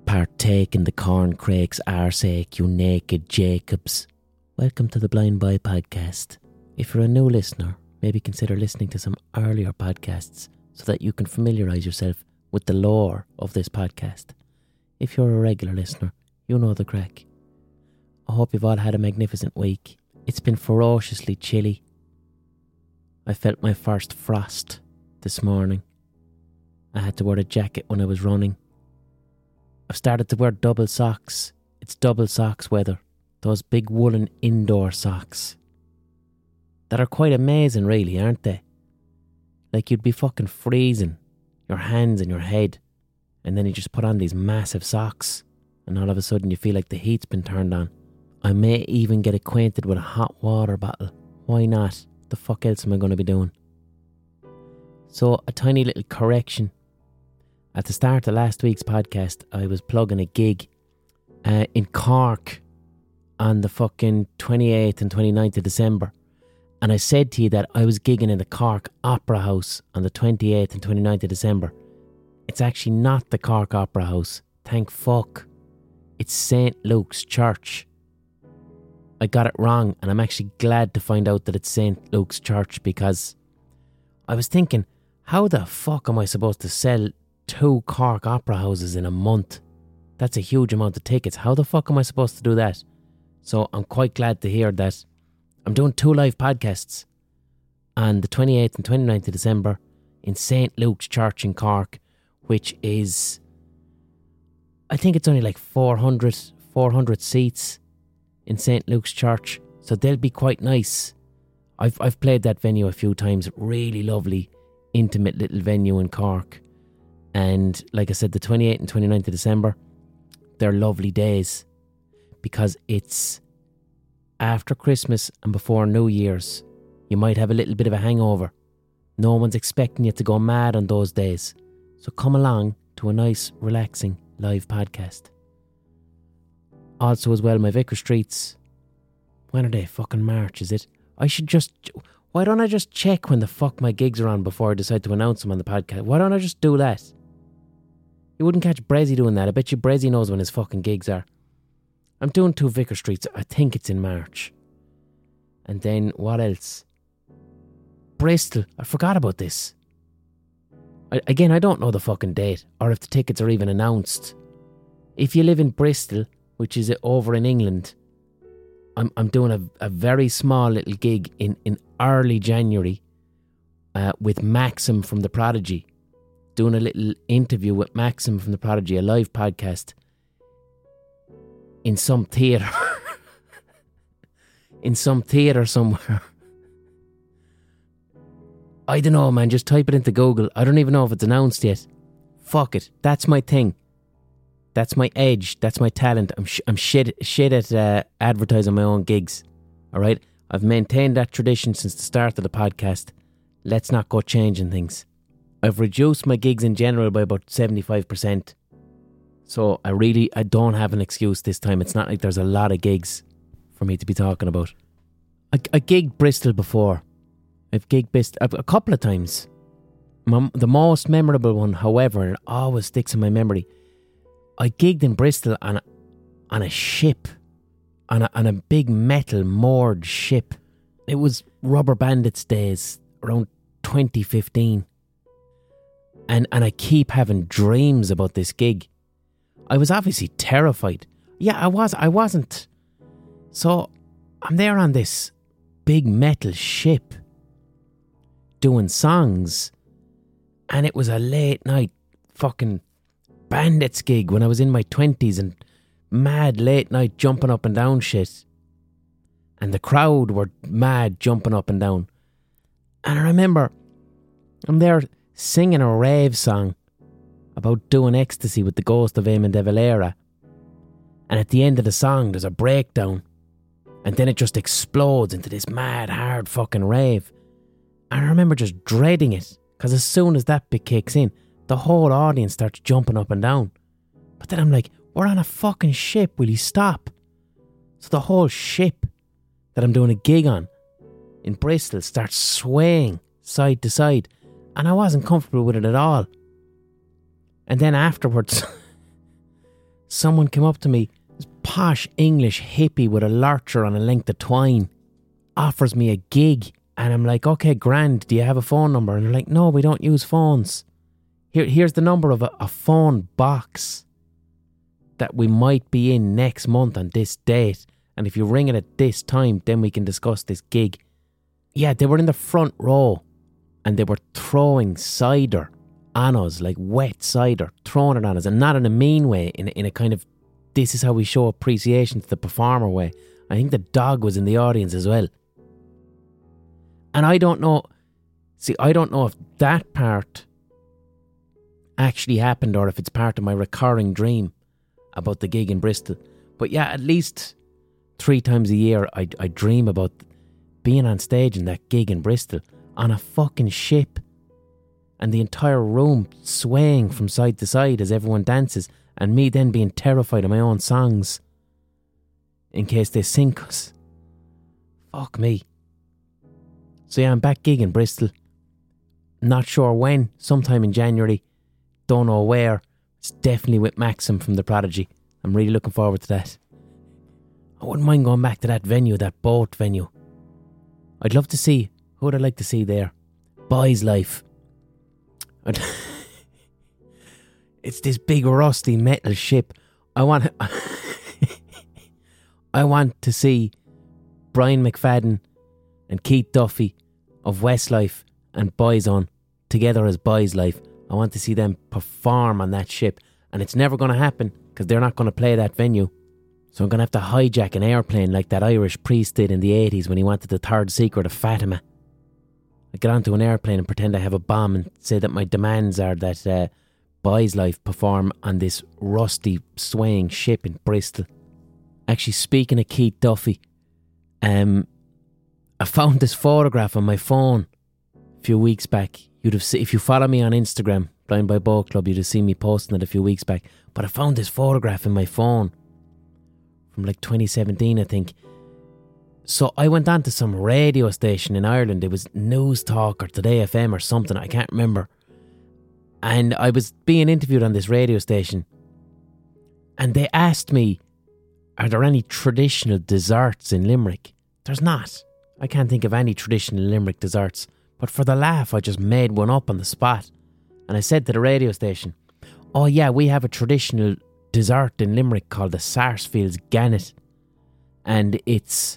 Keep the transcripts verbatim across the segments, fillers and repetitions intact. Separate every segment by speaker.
Speaker 1: Partake in the corncrake's arseache, you naked Jacobs. Welcome to the Blind Boy Podcast. If you're a new listener, maybe consider listening to some earlier podcasts so that you can familiarise yourself with the lore of this podcast. If you're a regular listener, you know the crack. I hope you've all had a magnificent week. It's been ferociously chilly. I felt my first frost this morning. I had to wear a jacket when I was running. I've started to wear double socks. It's double socks weather. Those big woolen indoor socks. That are quite amazing really, aren't they? Like you'd be fucking freezing your hands and your head, and then you just put on these massive socks, and all of a sudden you feel like the heat's been turned on. I may even get acquainted with a hot water bottle. Why not? The fuck else am I going to be doing? So, a tiny little correction. At the start of last week's podcast, I was plugging a gig uh, in Cork on the fucking twenty-eighth and twenty-ninth of December. And I said to you that I was gigging in the Cork Opera House on the twenty-eighth and twenty-ninth of December. It's actually not the Cork Opera House. Thank fuck. It's Saint Luke's Church. I got it wrong, and I'm actually glad to find out that it's Saint Luke's Church, because I was thinking, how the fuck am I supposed to sell two Cork Opera Houses in a month? That's a huge amount of tickets. How the fuck am I supposed to do that? So I'm quite glad to hear that I'm doing two live podcasts on the twenty-eighth and twenty-ninth of December in Saint Luke's Church in Cork, which is, I think it's only like four hundred, four hundred seats in Saint Luke's Church, so they'll be quite nice. I've I've played that venue a few times. Really lovely, intimate little venue in Cork. And like I said, the twenty-eighth and twenty-ninth of December, they're lovely days because it's after Christmas and before New Year's. You might have a little bit of a hangover. No one's expecting you to go mad on those days. So come along to a nice, relaxing live podcast. Also as well, my Vicar Streets. When are they? Fucking March, is it? I should just... Why don't I just check when the fuck my gigs are on before I decide to announce them on the podcast? Why don't I just do that? You wouldn't catch Brezzy doing that. I bet you Brezzy knows when his fucking gigs are. I'm doing two Vicar Streets. I think it's in March. And then, what else? Bristol. I forgot about this. I, again, I don't know the fucking date, or if the tickets are even announced. If you live in Bristol, which is over in England, I'm I'm doing a, a very small little gig in, in early January uh, with Maxim from The Prodigy. Doing a little interview with Maxim from The Prodigy, a live podcast in some theatre. in some theatre somewhere. I don't know, man. Just type it into Google. I don't even know if it's announced yet. Fuck it. That's my thing. That's my edge. That's my talent. I'm sh- I'm shit shit at uh, advertising my own gigs. All right? I've maintained that tradition since the start of the podcast. Let's not go changing things. I've reduced my gigs in general by about seventy-five percent. So I really, I don't have an excuse this time. It's not like there's a lot of gigs for me to be talking about. I, I gigged Bristol before. I've gigged Bristol a, a couple of times. My, the most memorable one, however, it always sticks in my memory. I gigged in Bristol on a, on a ship. On a, on a big metal moored ship. It was Rubber Bandits days, around twenty fifteen. And and I keep having dreams about this gig. I was obviously terrified. Yeah, I was. I wasn't. So I'm there on this big metal ship doing songs, and it was a late night fucking Bandits gig when I was in my twenties and mad late night jumping up and down shit. And the crowd were mad jumping up and down. And I remember I'm there singing a rave song about doing ecstasy with the ghost of Eamon de Valera. And at the end of the song, there's a breakdown. And then it just explodes into this mad, hard fucking rave. And I remember just dreading it, because as soon as that bit kicks in, the whole audience starts jumping up and down. But then I'm like, we're on a fucking ship, will you stop? So the whole ship that I'm doing a gig on in Bristol starts swaying side to side. And I wasn't comfortable with it at all. And then afterwards, someone came up to me, this posh English hippie with a lurcher on a length of twine, offers me a gig. And I'm like, okay, grand, do you have a phone number? And they're like, no, we don't use phones. Here, Here's the number of a, a phone box that we might be in next month on this date. And if you ring it at this time, then we can discuss this gig. Yeah, they were in the front row and they were throwing cider on us, like wet cider, throwing it on us. And not in a mean way, in, in a kind of, this is how we show appreciation to the performer way. I think the dog was in the audience as well. And I don't know, see, I don't know if that part actually happened or if it's part of my recurring dream about the gig in Bristol. But yeah, at least three times a year I, I dream about being on stage in that gig in Bristol on a fucking ship and the entire room swaying from side to side as everyone dances and me then being terrified of my own songs in case they sink us. Fuck me. So yeah, I'm back gigging in Bristol. Not sure when, sometime in January. Don't know where. It's definitely with Maxim from The Prodigy. I'm really looking forward to that. I wouldn't mind going back to that venue, that boat venue. I'd love to see, who would I like to see there? Boys Life. I'd it's this big rusty metal ship. I want I want to see Brian McFadden and Keith Duffy of Westlife and Boyzone together as Boys Life. I want to see them perform on that ship. And it's never going to happen because they're not going to play that venue. So I'm going to have to hijack an airplane like that Irish priest did in the eighties when he wanted the third secret of Fatima. I get onto an airplane and pretend I have a bomb and say that my demands are that uh, Boys Life perform on this rusty swaying ship in Bristol. Actually, speaking of Keith Duffy, um, I found this photograph on my phone a few weeks back. You'd have seen, if you follow me on Instagram, Blind by Boat Club, you'd have seen me posting it a few weeks back. But I found this photograph in my phone from like twenty seventeen, I think. So I went on to some radio station in Ireland. It was News Talk or Today F M or something, I can't remember. And I was being interviewed on this radio station. And they asked me, are there any traditional desserts in Limerick? There's not. I can't think of any traditional Limerick desserts. But for the laugh, I just made one up on the spot. And I said to the radio station, oh yeah, we have a traditional dessert in Limerick called the Sarsfields Gannet. And it's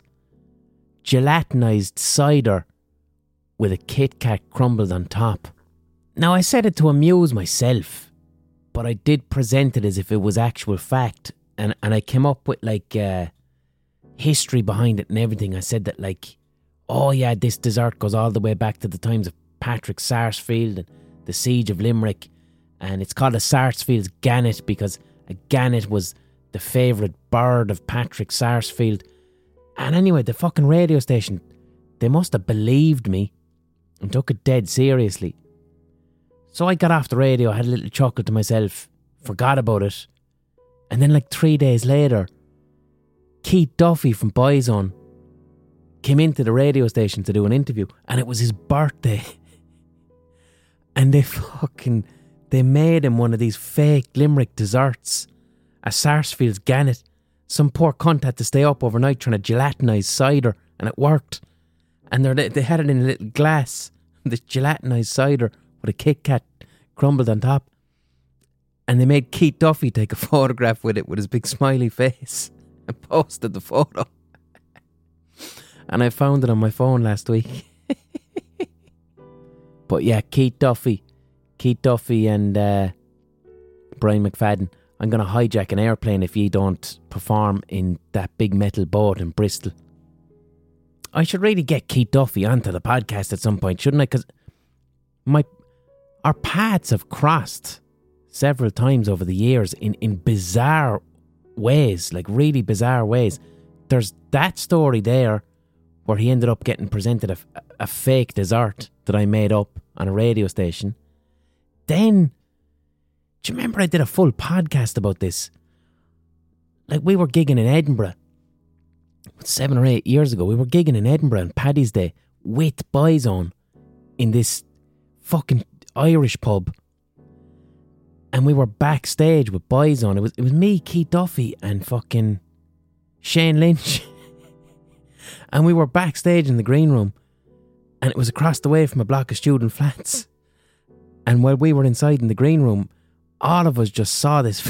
Speaker 1: gelatinized cider with a Kit Kat crumbled on top. Now I said it to amuse myself, but I did present it as if it was actual fact. And, and I came up with like uh, history behind it and everything. I said that like, oh yeah, this dessert goes all the way back to the times of Patrick Sarsfield and the siege of Limerick. And it's called a Sarsfield's Gannet because a gannet was the favourite bird of Patrick Sarsfield. And anyway, the fucking radio station, they must have believed me and took it dead seriously. So I got off the radio, had a little chuckle to myself, forgot about it. And then like three days later, Keith Duffy from Boyzone came into the radio station to do an interview, and it was his birthday. And they fucking, they made him one of these fake Limerick desserts, a Sarsfield's Gannet. Some poor cunt had to stay up overnight trying to gelatinise cider, and it worked. And they they had it in a little glass, this gelatinized cider with a Kit Kat crumbled on top. And they made Keith Duffy take a photograph with it with his big smiley face and posted the photo. And I found it on my phone last week. But yeah, Keith Duffy, Keith Duffy and uh, Brian McFadden. I'm going to hijack an airplane if you don't perform in that big metal boat in Bristol. I should really get Keith Duffy onto the podcast at some point, shouldn't I? Because my our paths have crossed several times over the years in, in bizarre ways, like really bizarre ways. There's that story there where he ended up getting presented a, a fake dessert that I made up on a radio station. Then, do you remember I did a full podcast about this? Like, we were gigging in Edinburgh seven or eight years ago. We were gigging in Edinburgh on Paddy's Day with Boyzone in this fucking Irish pub. And we were backstage with boys on. It was it was me, Keith Duffy, and fucking Shane Lynch. And we were backstage in the green room. And it was across the way from a block of student flats. And while we were inside in the green room, all of us just saw this...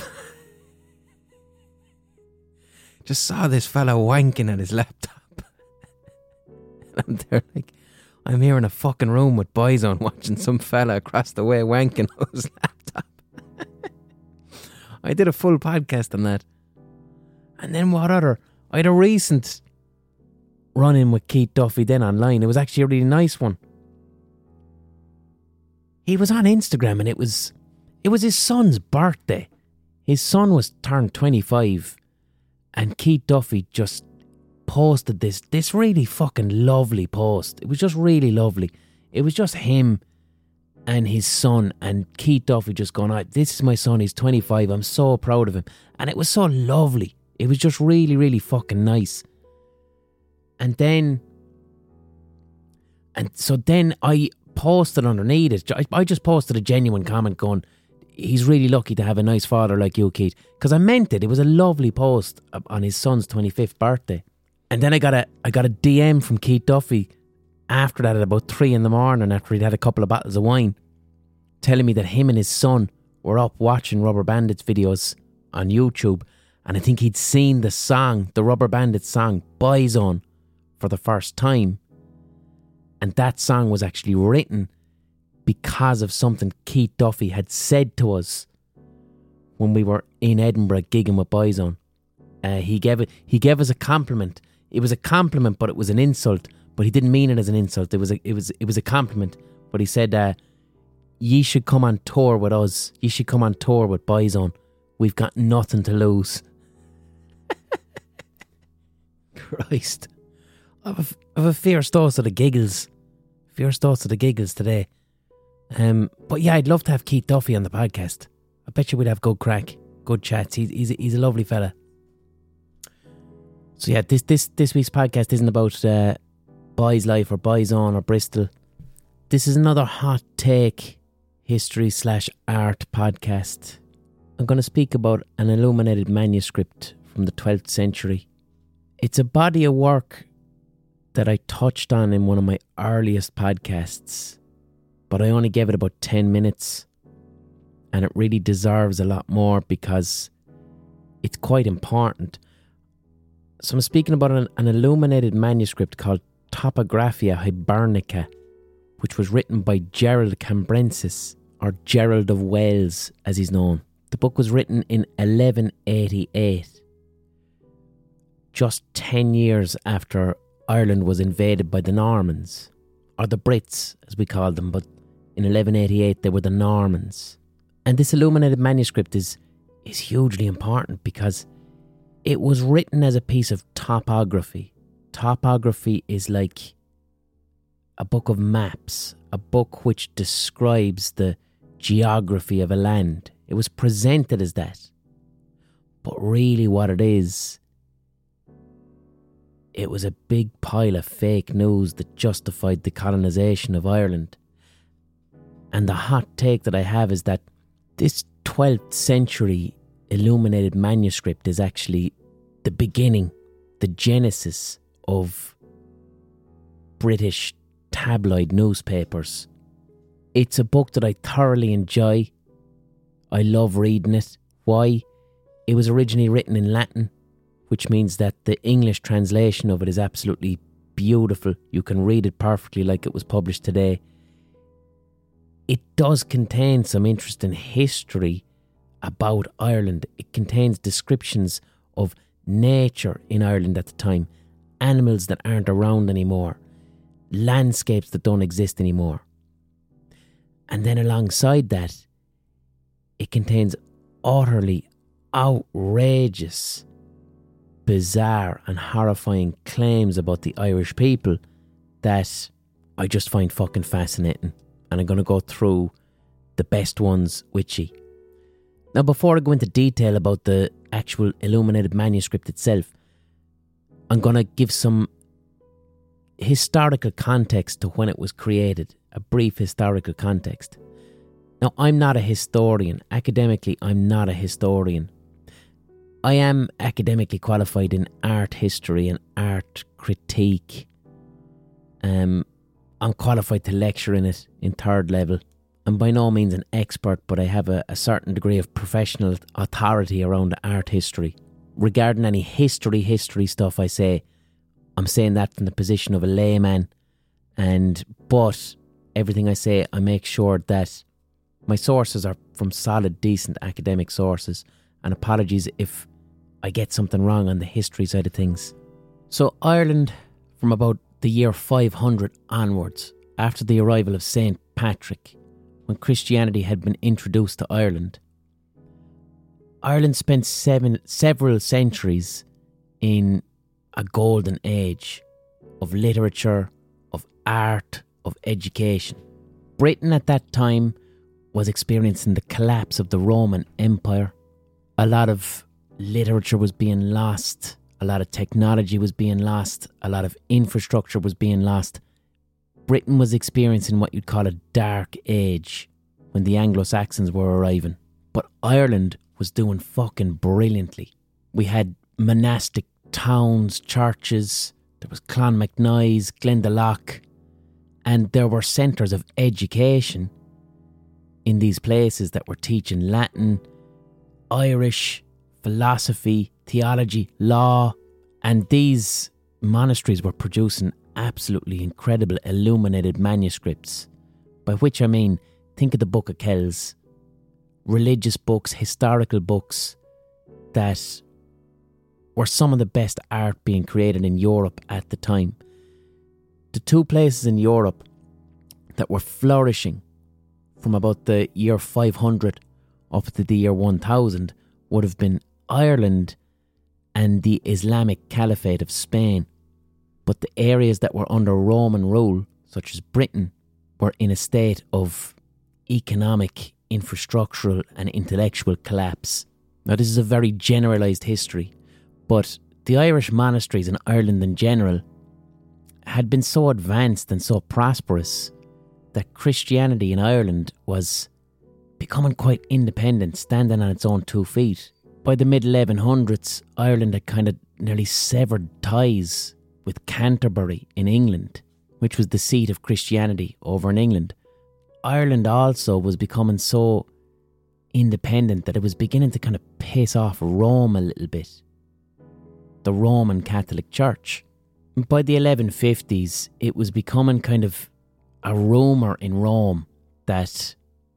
Speaker 1: just saw this fella wanking at his laptop. And I'm there like... I'm here in a fucking room with boys on watching some fella across the way wanking on his laptop. I did a full podcast on that. And then what other... I had a recent run-in with Keith Duffy then online. It was actually a really nice one. He was on Instagram and it was... It was his son's birthday. His son was turned twenty-five. And Keith Duffy just posted this, this really fucking lovely post. It was just really lovely. It was just him and his son, and Keith Duffy just going, oh, this is my son, he's twenty-five, I'm so proud of him. And it was so lovely. It was just really, really fucking nice. And then, and so then I posted underneath it, I, I just posted a genuine comment going, he's really lucky to have a nice father like you, Keith. Because I meant it. It was a lovely post on his son's twenty-fifth birthday. And then I got a I got a D M from Keith Duffy after that at about three in the morning, after he'd had a couple of bottles of wine, telling me that him and his son were up watching Rubber Bandits videos on YouTube, and I think he'd seen the song, the Rubber Bandits song, Boyzone, for the first time. And that song was actually written because of something Keith Duffy had said to us when we were in Edinburgh gigging with Boyzone. Uh, he gave it. He gave us a compliment. It was a compliment, but it was an insult. But he didn't mean it as an insult. It was a, it was, it was a compliment. But he said, uh, "Ye should come on tour with us. Ye should come on tour with Boyzone. We've got nothing to lose." Christ, I have, a, I have a fierce dose of the giggles, fierce dose of the giggles today. Um, but yeah, I'd love to have Keith Duffy on the podcast. I bet you we'd have good crack, good chats. He's he's a, he's a lovely fella. So yeah, this this this week's podcast isn't about uh, Boys Life or Boyzone or Bristol. This is another hot take history slash art podcast. I'm going to speak about an illuminated manuscript from the twelfth century. It's a body of work that I touched on in one of my earliest podcasts, but I only gave it about ten minutes, and it really deserves a lot more because it's quite important. So I'm speaking about an, an illuminated manuscript called Topographia Hibernica, which was written by Gerald Cambrensis, or Gerald of Wales as he's known. The book was written in eleven eighty-eight, just ten years after Ireland was invaded by the Normans, or the Brits as we call them, but in eleven eighty-eight they were the Normans. And this illuminated manuscript is is hugely important because it was written as a piece of topography. Topography is like a book of maps, a book which describes the geography of a land. It was presented as that. But really what it is, it was a big pile of fake news that justified the colonisation of Ireland. And the hot take that I have is that this twelfth century illuminated manuscript is actually the beginning, the genesis of British tabloid newspapers. It's a book that I thoroughly enjoy. I love reading it. Why? It was originally written in Latin, which means that the English translation of it is absolutely beautiful. You can read it perfectly like it was published today. It does contain some interesting history about Ireland. It contains descriptions of nature in Ireland at the time, animals that aren't around anymore, landscapes that don't exist anymore. And then alongside that, it contains utterly outrageous, bizarre and horrifying claims about the Irish people that I just find fucking fascinating. And I'm going to go through the best ones with you. Now, before I go into detail about the actual illuminated manuscript itself, I'm going to give some historical context to when it was created, a brief historical context. Now, I'm not a historian. Academically, I'm not a historian. I am academically qualified in art history and art critique. Um, I'm qualified to lecture in it in third level. I'm by no means an expert, but I have a, a certain degree of professional authority around art history. Regarding any history, history stuff, I say, I'm saying that from the position of a layman. And, but everything I say, I make sure that my sources are from solid, decent academic sources. And apologies if I get something wrong on the history side of things. So Ireland, from about the year five hundred onwards, after the arrival of Saint Patrick, when Christianity had been introduced to Ireland, Ireland spent seven, several centuries in a golden age of literature, of art, of education. Britain at that time was experiencing the collapse of the Roman Empire. A lot of literature was being lost. A lot of technology was being lost. A lot of infrastructure was being lost. Britain was experiencing what you'd call a dark age when the Anglo-Saxons were arriving. But Ireland was doing fucking brilliantly. We had monastic towns, churches. There was Clonmacnoise, Glendalough. And there were centres of education in these places that were teaching Latin, Irish, philosophy, theology, law. And these monasteries were producing absolutely incredible illuminated manuscripts. By which I mean, think of the Book of Kells. Religious books, historical books that were some of the best art being created in Europe at the time. The two places in Europe that were flourishing from about the year five hundred up to the year one thousand would have been Ireland and the Islamic Caliphate of Spain. But the areas that were under Roman rule, such as Britain, were in a state of economic, infrastructural and intellectual collapse. Now, this is a very generalised history, but the Irish monasteries in Ireland in general had been so advanced and so prosperous that Christianity in Ireland was becoming quite independent, standing on its own two feet. By the mid eleven hundreds, Ireland had kind of nearly severed ties with Canterbury in England, which was the seat of Christianity over in England. Ireland also was becoming so independent that it was beginning to kind of piss off Rome a little bit. The Roman Catholic Church. By the eleven fifties, it was becoming kind of a rumour in Rome that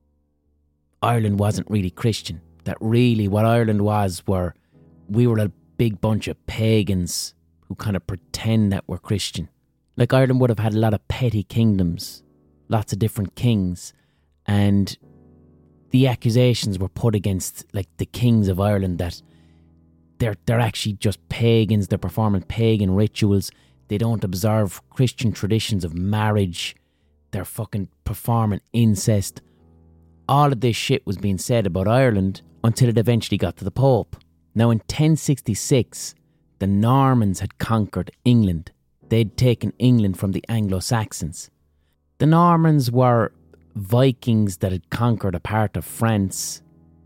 Speaker 1: Ireland wasn't really Christian. That really what Ireland was were, we were a big bunch of pagans who kind of pretend that we're Christian. Like Ireland would have had a lot of petty kingdoms, lots of different kings, and the accusations were put against like the kings of Ireland that they're they're actually just pagans, they're performing pagan rituals, they don't observe Christian traditions of marriage, they're fucking performing incest. All of this shit was being said about Ireland until it eventually got to the Pope. Now in ten sixty-six, the Normans had conquered England. They'd taken England from the Anglo-Saxons. The Normans were Vikings that had conquered a part of France.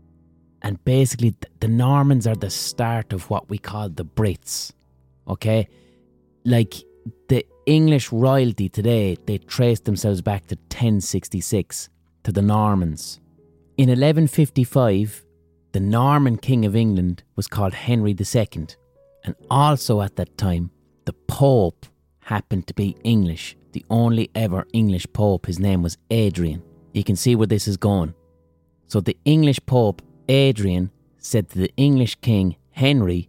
Speaker 1: And basically, the Normans are the start of what we call the Brits. Okay? Like, the English royalty today, they trace themselves back to ten sixty-six, to the Normans. In eleven fifty-five, the Norman King of England was called Henry the Second. And also at that time, the Pope happened to be English. The only ever English Pope, his name was Adrian. You can see where this is going. So the English Pope, Adrian, said to the English King, Henry,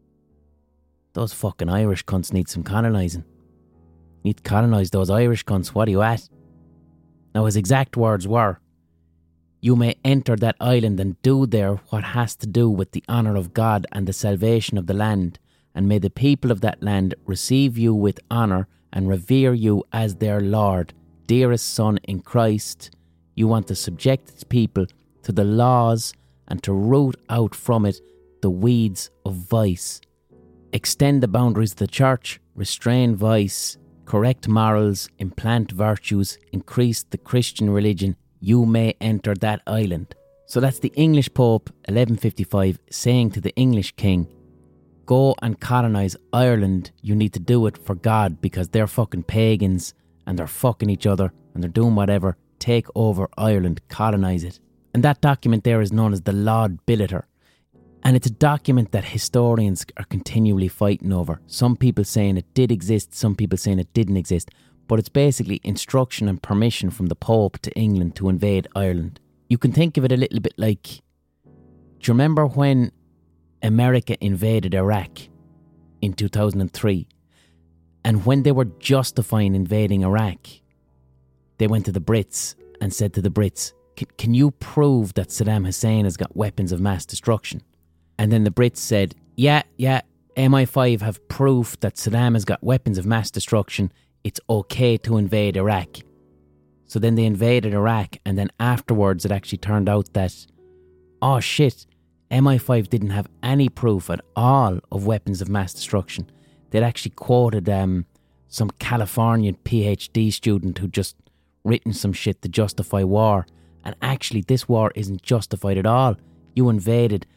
Speaker 1: those fucking Irish cunts need some colonising. Need to colonise those Irish cunts, what are you at? Now his exact words were, you may enter that island and do there what has to do with the honour of God and the salvation of the land, and may the people of that land receive you with honour and revere you as their Lord, dearest Son in Christ. You want to subject its people to the laws and to root out from it the weeds of vice. Extend the boundaries of the church, restrain vice, correct morals, implant virtues, increase the Christian religion, you may enter that island. So that's the English Pope, eleven fifty-five, saying to the English king, go and colonise Ireland. You need to do it for God because they're fucking pagans and they're fucking each other and they're doing whatever. Take over Ireland, colonise it. And that document there is known as the Laud Billiter. And it's a document that historians are continually fighting over. Some people saying it did exist, some people saying it didn't exist. But it's basically instruction and permission from the Pope to England to invade Ireland. You can think of it a little bit like, do you remember when America invaded Iraq in two thousand three? And when they were justifying invading Iraq, they went to the Brits and said to the Brits, can, can you prove that Saddam Hussein has got weapons of mass destruction? And then the Brits said, yeah, yeah, M I five have proof that Saddam has got weapons of mass destruction. It's okay to invade Iraq. So then they invaded Iraq, and then afterwards it actually turned out that, oh shit, M I five didn't have any proof at all of weapons of mass destruction. They'd actually quoted um, some Californian PhD student who just written some shit to justify war. And actually this war isn't justified at all. You invaded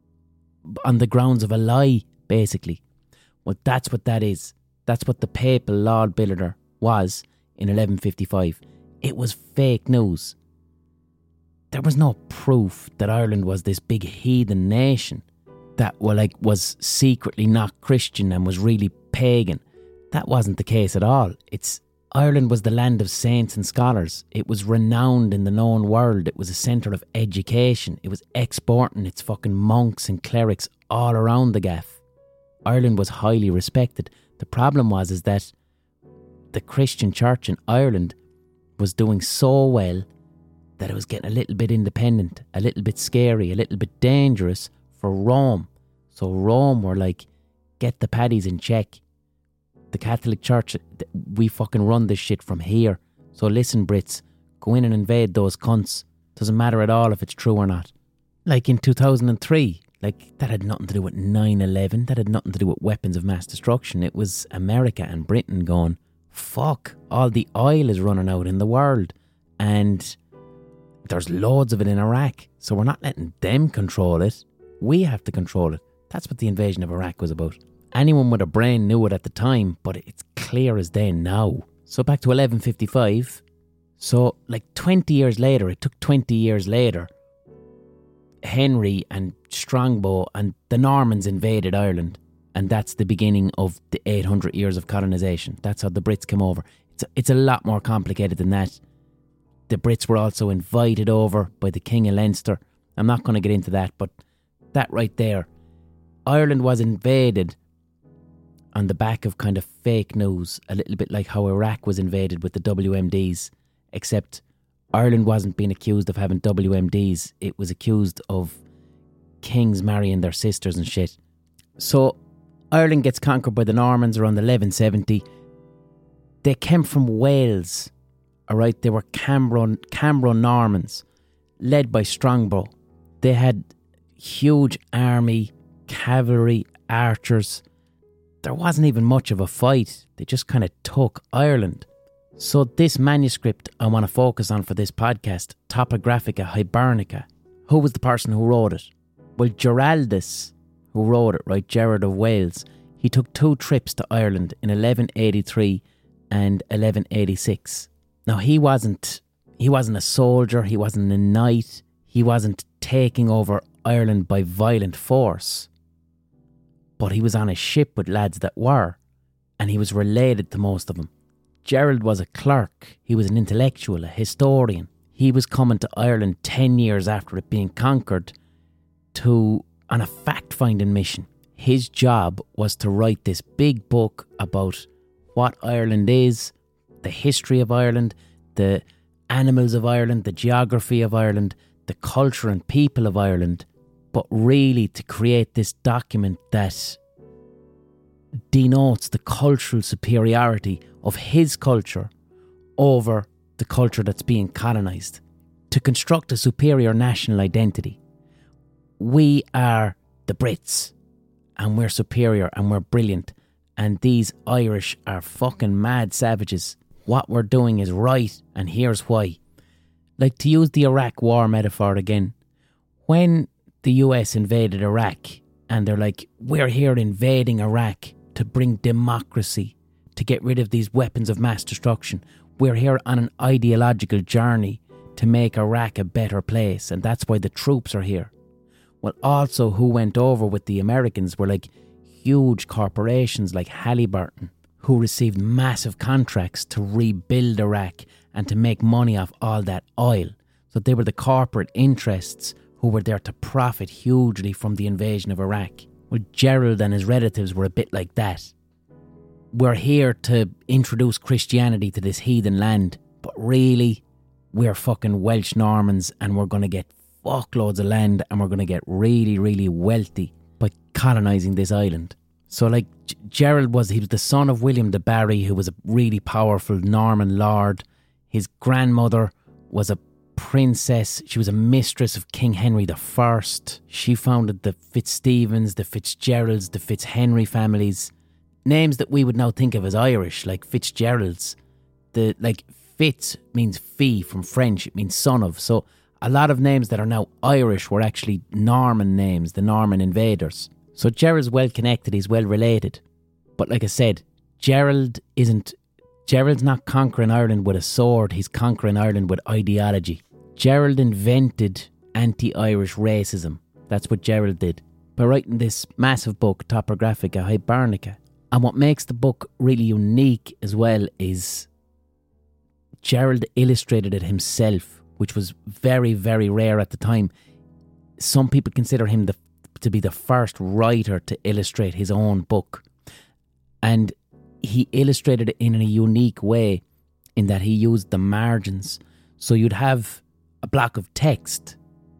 Speaker 1: on the grounds of a lie, basically. Well, that's what that is. That's what the papal Laud Billiter was in eleven fifty-five. It was fake news. There was no proof that Ireland was this big heathen nation that well, like, was secretly not Christian and was really pagan. That wasn't the case at all. It's Ireland was the land of saints and scholars. It was renowned in the known world. It was a centre of education. It was exporting its fucking monks and clerics all around the gaff. Ireland was highly respected. The problem was is that the Christian church in Ireland was doing so well that it was getting a little bit independent, a little bit scary, a little bit dangerous for Rome. So Rome were like, get the paddies in check. The Catholic Church, we fucking run this shit from here. So listen, Brits, go in and invade those cunts. Doesn't matter at all if it's true or not. Like in two thousand three, like that had nothing to do with nine eleven. That had nothing to do with weapons of mass destruction. It was America and Britain going, fuck, all the oil is running out in the world. And there's loads of it in Iraq. So we're not letting them control it. We have to control it. That's what the invasion of Iraq was about. Anyone with a brain knew it at the time, but it's clear as day now. So back to eleven fifty-five. So like twenty years later, it took twenty years later, Henry and Strongbow and the Normans invaded Ireland. And that's the beginning of the eight hundred years of colonisation. That's how the Brits came over. It's a, it's a lot more complicated than that. The Brits were also invited over by the King of Leinster. I'm not going to get into that, but that right there. Ireland was invaded on the back of kind of fake news, a little bit like how Iraq was invaded with the W M Ds, except Ireland wasn't being accused of having W M Ds. It was accused of kings marrying their sisters and shit. So Ireland gets conquered by the Normans around eleven seventy. They came from Wales, alright? They were Cambro, Cambro Normans, led by Strongbow. They had huge army, cavalry, archers. There wasn't even much of a fight. They just kind of took Ireland. So this manuscript I want to focus on for this podcast, Topographica Hibernica. Who was the person who wrote it? Well, Geraldus, who wrote it, right, Gerard of Wales, he took two trips to Ireland in eleven eighty-three and eleven eighty-six. Now he wasn't, he wasn't a soldier, he wasn't a knight, he wasn't taking over Ireland by violent force. But he was on a ship with lads that were, and he was related to most of them. Gerald was a clerk, he was an intellectual, a historian. He was coming to Ireland ten years after it being conquered to on a fact-finding mission. His job was to write this big book about what Ireland is, the history of Ireland, the animals of Ireland, the geography of Ireland, the culture and people of Ireland, but really to create this document that denotes the cultural superiority of his culture over the culture that's being colonised, to construct a superior national identity. We are the Brits, and we're superior and we're brilliant, and these Irish are fucking mad savages. What we're doing is right, and here's why.
Speaker 2: Like, to use the Iraq war metaphor again, when the U S invaded Iraq and they're like, we're here invading Iraq to bring democracy, to get rid of these weapons of mass destruction. We're here on an ideological journey to make Iraq a better place, and that's why the troops are here. Well, also who went over with the Americans were like huge corporations like Halliburton, who received massive contracts to rebuild Iraq and to make money off all that oil. So they were the corporate interests who were there to profit hugely from the invasion of Iraq. Well, Gerald and his relatives were a bit like that. We're here to introduce Christianity to this heathen land, but really, we're fucking Welsh Normans and we're going to get fuckloads of land and we're going to get really, really wealthy by colonising this island. So like G- Gerald was, he was the son of William de Barry, who was a really powerful Norman lord. His grandmother was a princess. She was a mistress of King Henry the First. She founded the Fitzstevens, the Fitzgeralds, the Fitzhenry families. Names that we would now think of as Irish, like Fitzgeralds. The like Fitz means fee from French. It means son of. So a lot of names that are now Irish were actually Norman names, the Norman invaders. So Gerald's well connected, he's well related. But like I said, Gerald isn't, Gerald's not conquering Ireland with a sword, he's conquering Ireland with ideology. Gerald invented anti-Irish racism. That's what Gerald did by writing this massive book, Topographica Hibernica. And what makes the book really unique as well is Gerald illustrated it himself, which was very, very rare at the time. Some people consider him the, to be the first writer to illustrate his own book. And he illustrated it in a unique way in that he used the margins. So you'd have a block of text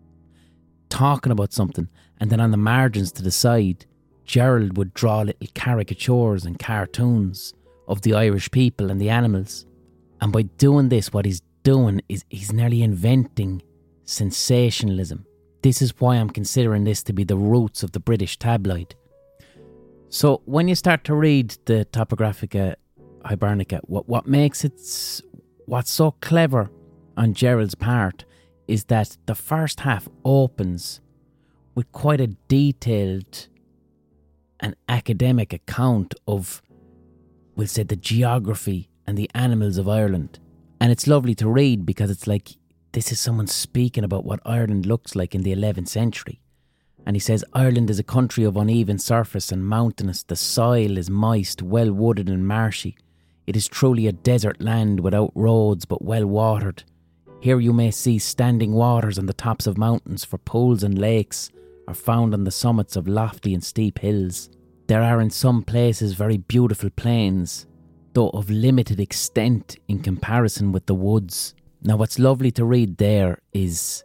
Speaker 2: talking about something, and then on the margins to the side, Gerald would draw little caricatures and cartoons of the Irish people and the animals. And by doing this, what he's doing is he's nearly inventing sensationalism. This is why I'm considering this to be the roots of the British tabloid. So when you start to read the Topographica Hibernica, what, what makes it, what's so clever on Gerald's part is that the first half opens with quite a detailed and academic account of, we'll say, the geography and the animals of Ireland. And it's lovely to read because it's like, this is someone speaking about what Ireland looks like in the eleventh century. And he says, Ireland is a country of uneven surface and mountainous. The soil is moist, well wooded and marshy. It is truly a desert land without roads but well watered. Here you may see standing waters on the tops of mountains, for pools and lakes are found on the summits of lofty and steep hills. There are in some places very beautiful plains, though of limited extent in comparison with the woods. Now what's lovely to read there is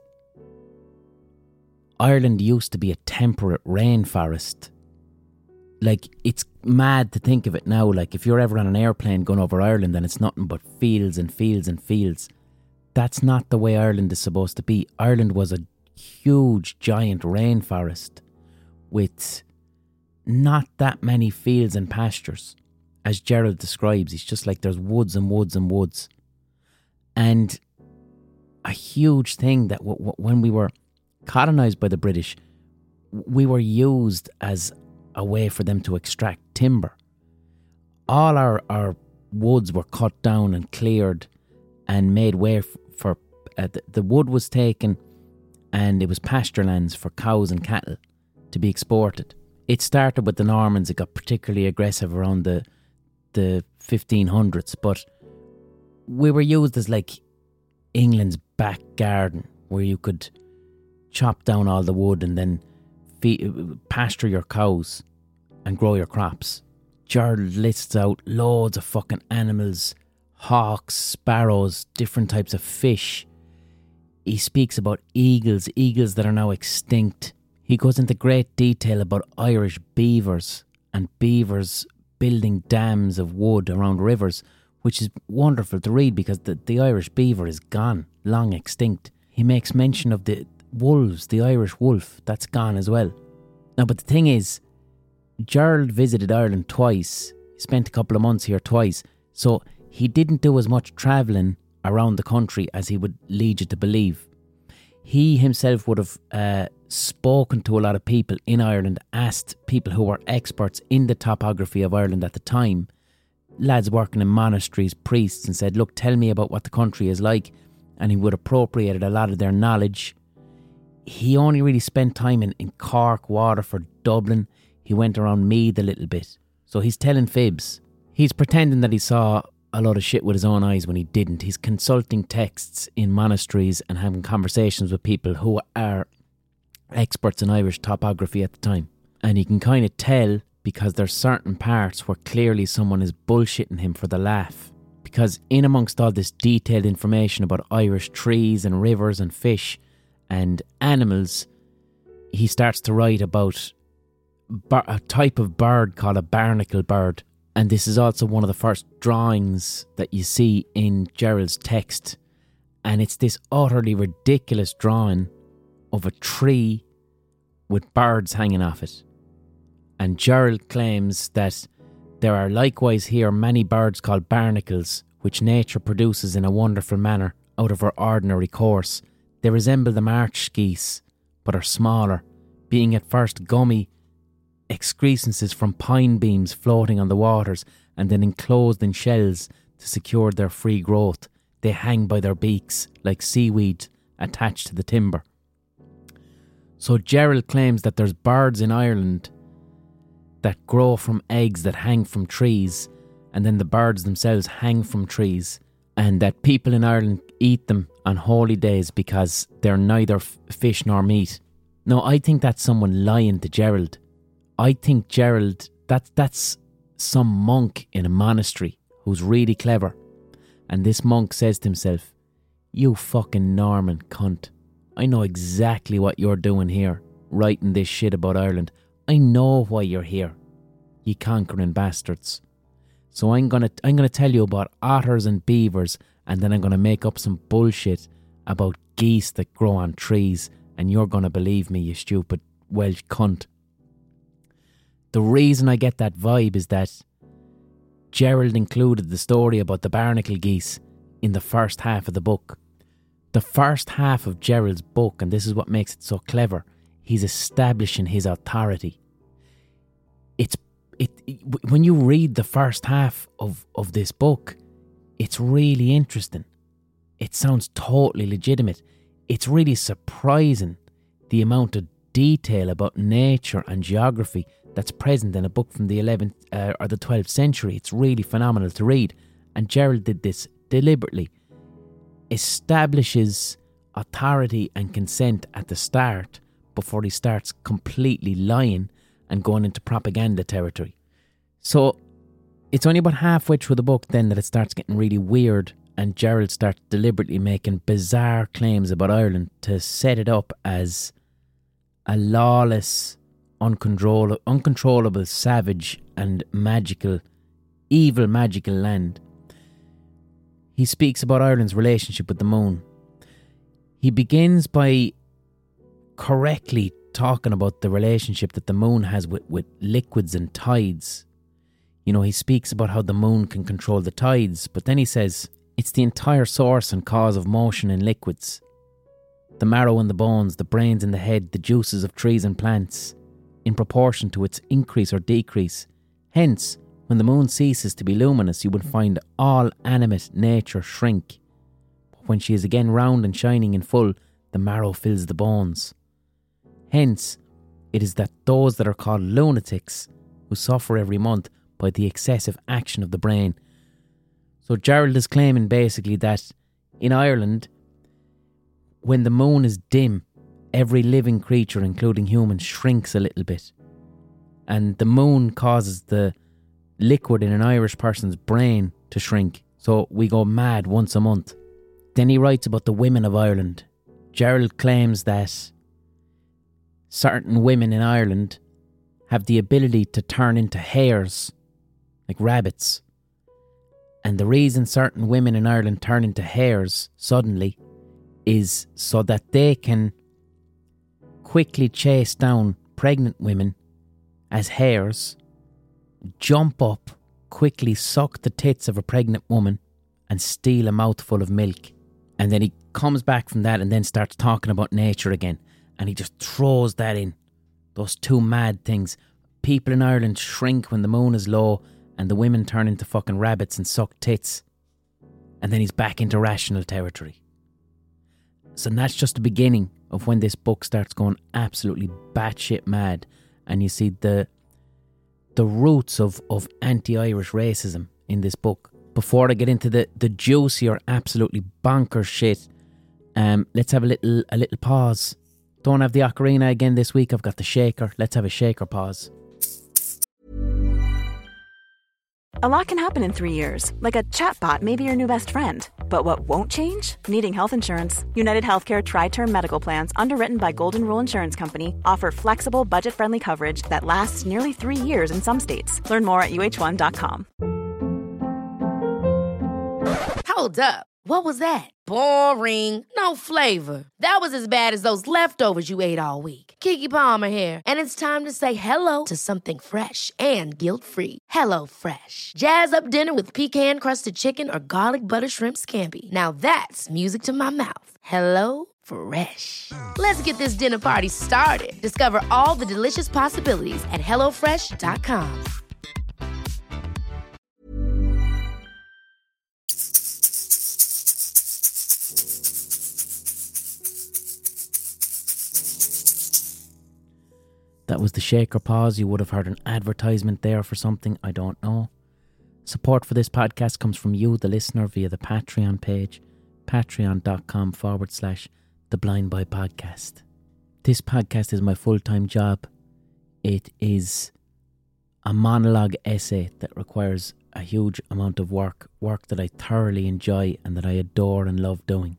Speaker 2: Ireland used to be a temperate rainforest. Like, it's mad to think of it now. Like, if you're ever on an airplane going over Ireland and it's nothing but fields and fields and fields, that's not the way Ireland is supposed to be. Ireland was a huge, giant rainforest with not that many fields and pastures. As Gerald describes, it's just like there's woods and woods and woods. And a huge thing that w- w- when we were colonised by the British, we were used as a way for them to extract timber. All our, our woods were cut down and cleared and made way f- for... Uh, the, the wood was taken and it was pasture lands for cows and cattle to be exported. It started with the Normans. It got particularly aggressive around the the fifteen hundreds, but we were used as like England's back garden, where you could chop down all the wood and then feed, pasture your cows and grow your crops. Gerald lists out loads of fucking animals, hawks, sparrows, different types of fish. He speaks about eagles, eagles that are now extinct. He goes into great detail about Irish beavers and beavers building dams of wood around rivers, which is wonderful to read because the, the Irish beaver is gone, long extinct. He makes mention of the wolves, the Irish wolf, that's gone as well. Now, but the thing is, Gerald visited Ireland twice. He spent a couple of months here twice. So he didn't do as much travelling around the country as he would lead you to believe. He himself would have uh, spoken to a lot of people in Ireland, asked people who were experts in the topography of Ireland at the time, lads working in monasteries, priests, and said, look, tell me about what the country is like. And he would have appropriated a lot of their knowledge. He only really spent time in, in Cork, Waterford, Dublin. He went around Meath a little bit. So he's telling fibs. He's pretending that he saw a lot of shit with his own eyes when he didn't. He's consulting texts in monasteries and having conversations with people who are experts in Irish topography at the time. And you can kind of tell because there's certain parts where clearly someone is bullshitting him for the laugh. Because in amongst all this detailed information about Irish trees and rivers and fish and animals, he starts to write about bar- a type of bird called a barnacle bird. And this is also one of the first drawings that you see in Gerald's text. And it's this utterly ridiculous drawing of a tree with birds hanging off it. And Gerald claims that there are likewise here many birds called barnacles, which nature produces in a wonderful manner out of her ordinary course. They resemble the marsh geese, but are smaller, being at first gummy excrescences from pine beams floating on the waters and then enclosed in shells to secure their free growth. They hang by their beaks like seaweed attached to the timber. So Gerald claims that there's birds in Ireland that grow from eggs that hang from trees, and then the birds themselves hang from trees, and that people in Ireland eat them on holy days because they're neither f- fish nor meat. No, I think that's someone lying to Gerald. I think Gerald, that, that's some monk in a monastery who's really clever. And this monk says to himself, you fucking Norman cunt. I know exactly what you're doing here, writing this shit about Ireland. I know why you're here, you conquering bastards. So I'm gonna I'm gonna tell you about otters and beavers, and then I'm gonna make up some bullshit about geese that grow on trees, and you're gonna believe me, you stupid Welsh cunt. The reason I get that vibe is that Gerald included the story about the barnacle geese in the first half of the book. The first half of Gerald's book, and this is what makes it so clever, he's establishing his authority. It's it, it when you read the first half of, of this book, it's really interesting. It sounds totally legitimate. It's really surprising the amount of detail about nature and geography that's present in a book from the eleventh uh, or the twelfth century. It's really phenomenal to read. And Gerald did this deliberately. Establishes authority and consent at the start before he starts completely lying and going into propaganda territory. So it's only about halfway through the book then that it starts getting really weird, and Gerald starts deliberately making bizarre claims about Ireland to set it up as a lawless, uncontrollable, uncontrollable, savage and magical, evil magical land. He speaks about Ireland's relationship with the moon. He begins by correctly talking about the relationship that the moon has with, with liquids and tides. You know, he speaks about how the moon can control the tides, but then he says it's the entire source and cause of motion in liquids. The marrow in the bones, the brains in the head, the juices of trees and plants, in proportion to its increase or decrease. Hence, when the moon ceases to be luminous, you will find all animate nature shrink. But when she is again round and shining in full, the marrow fills the bones. Hence, it is that those that are called lunatics, who suffer every month by the excessive action of the brain. So Gerald is claiming basically that in Ireland, when the moon is dim, every living creature, including humans, shrinks a little bit. And the moon causes the liquid in an Irish person's brain to shrink, so we go mad once a month. Then he writes about the women of Ireland. Gerald claims that certain women in Ireland have the ability to turn into hares, like rabbits. And the reason certain women in Ireland turn into hares suddenly is so that they can quickly chase down pregnant women as hares, jump up, quickly suck the tits of a pregnant woman, and steal a mouthful of milk. And then he comes back from that and then starts talking about nature again. And he just throws that in. Those two mad things. People in Ireland shrink when the moon is low and the women turn into fucking rabbits and suck tits. And then he's back into rational territory. So that's just the beginning of when this book starts going absolutely batshit mad. And you see the the roots of, of anti-Irish racism in this book. Before I get into the, the juicier, absolutely bonkers shit, um, let's have a little a little pause. Don't have the ocarina again this week. I've got the shaker. Let's have a shaker pause.
Speaker 3: A lot can happen in three years, like a chatbot may be your new best friend. But what won't change? Needing health insurance. United Healthcare Tri-Term Medical Plans, underwritten by Golden Rule Insurance Company, offer flexible, budget-friendly coverage that lasts nearly three years in some states. Learn more at U H one dot com.
Speaker 4: Hold up. What was that? Boring. No flavor. That was as bad as those leftovers you ate all week. Keke Palmer here, and it's time to say hello to something fresh and guilt-free. Hello Fresh. Jazz up dinner with pecan-crusted chicken or garlic butter shrimp scampi. Now that's music to my mouth. Hello Fresh. Let's get this dinner party started. Discover all the delicious possibilities at hello fresh dot com.
Speaker 2: That was the shaker pause. You would have heard an advertisement there for something. I don't know. Support for this podcast comes from you, the listener, via the Patreon page, patreon.com forward slash the Blind Boy Podcast. This podcast is my full-time job. It is a monologue essay that requires a huge amount of work, work that I thoroughly enjoy and that I adore and love doing.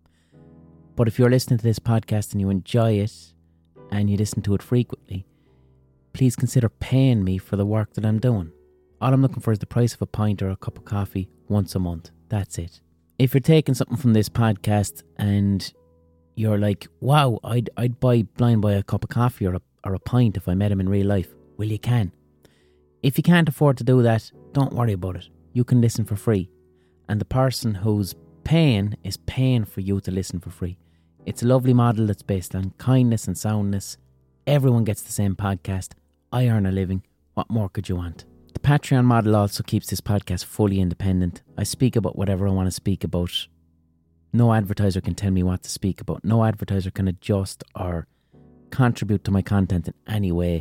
Speaker 2: But if you're listening to this podcast and you enjoy it, and you listen to it frequently, please consider paying me for the work that I'm doing. All I'm looking for is the price of a pint or a cup of coffee once a month. That's it. If you're taking something from this podcast and you're like, wow, I'd I'd buy Blind Boy a cup of coffee or a, or a pint if I met him in real life, well, you can. If you can't afford to do that, don't worry about it. You can listen for free. And the person who's paying is paying for you to listen for free. It's a lovely model that's based on kindness and soundness. Everyone gets the same podcast. I earn a living. What more could you want? The Patreon model also keeps this podcast fully independent. I speak about whatever I want to speak about. No advertiser can tell me what to speak about. No advertiser can adjust or contribute to my content in any way.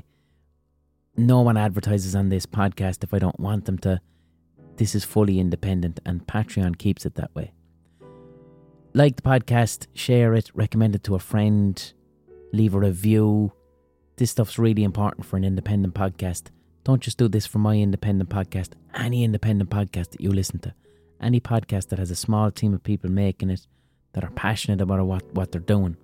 Speaker 2: No one advertises on this podcast if I don't want them to. This is fully independent and Patreon keeps it that way. Like the podcast, share it, recommend it to a friend, leave a review. This stuff's really important for an independent podcast. Don't just do this for my independent podcast. Any independent podcast that you listen to. Any podcast that has a small team of people making it that are passionate about what, what they're doing.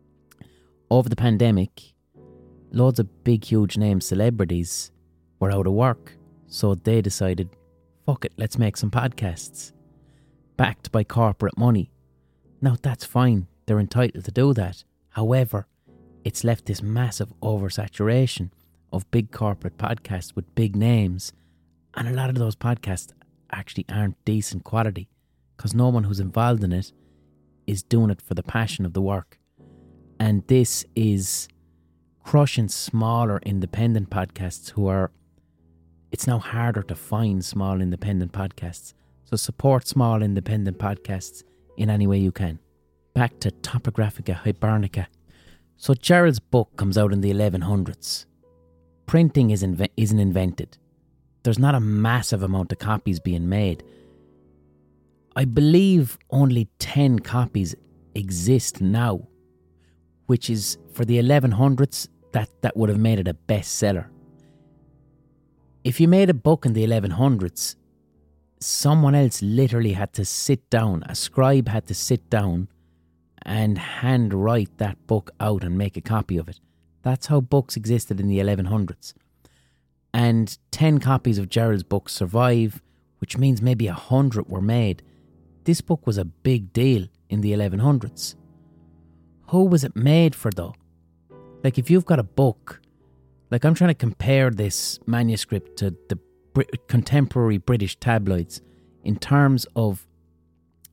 Speaker 2: Over the pandemic, loads of big, huge name celebrities were out of work. So they decided, fuck it, let's make some podcasts. Backed by corporate money. Now, that's fine. They're entitled to do that. However, it's left this massive oversaturation of big corporate podcasts with big names. And a lot of those podcasts actually aren't decent quality because no one who's involved in it is doing it for the passion of the work. And this is crushing smaller independent podcasts who are... It's now harder to find small independent podcasts. So support small independent podcasts in any way you can. Back to Topographica Hibernica. So Gerald's book comes out in the eleven hundreds. Printing is inve- isn't invented. There's not a massive amount of copies being made. I believe only ten copies exist now, which is, for the eleven hundreds, that, that would have made it a bestseller. If you made a book in the eleven hundreds, someone else literally had to sit down, a scribe had to sit down and handwrite that book out and make a copy of it. That's how books existed in the eleven hundreds. And ten copies of Gerald's book survive, which means maybe a hundred were made. This book was a big deal in the eleven hundreds. Who was it made for though? Like if you've got a book, like I'm trying to compare this manuscript to the Brit- contemporary British tabloids in terms of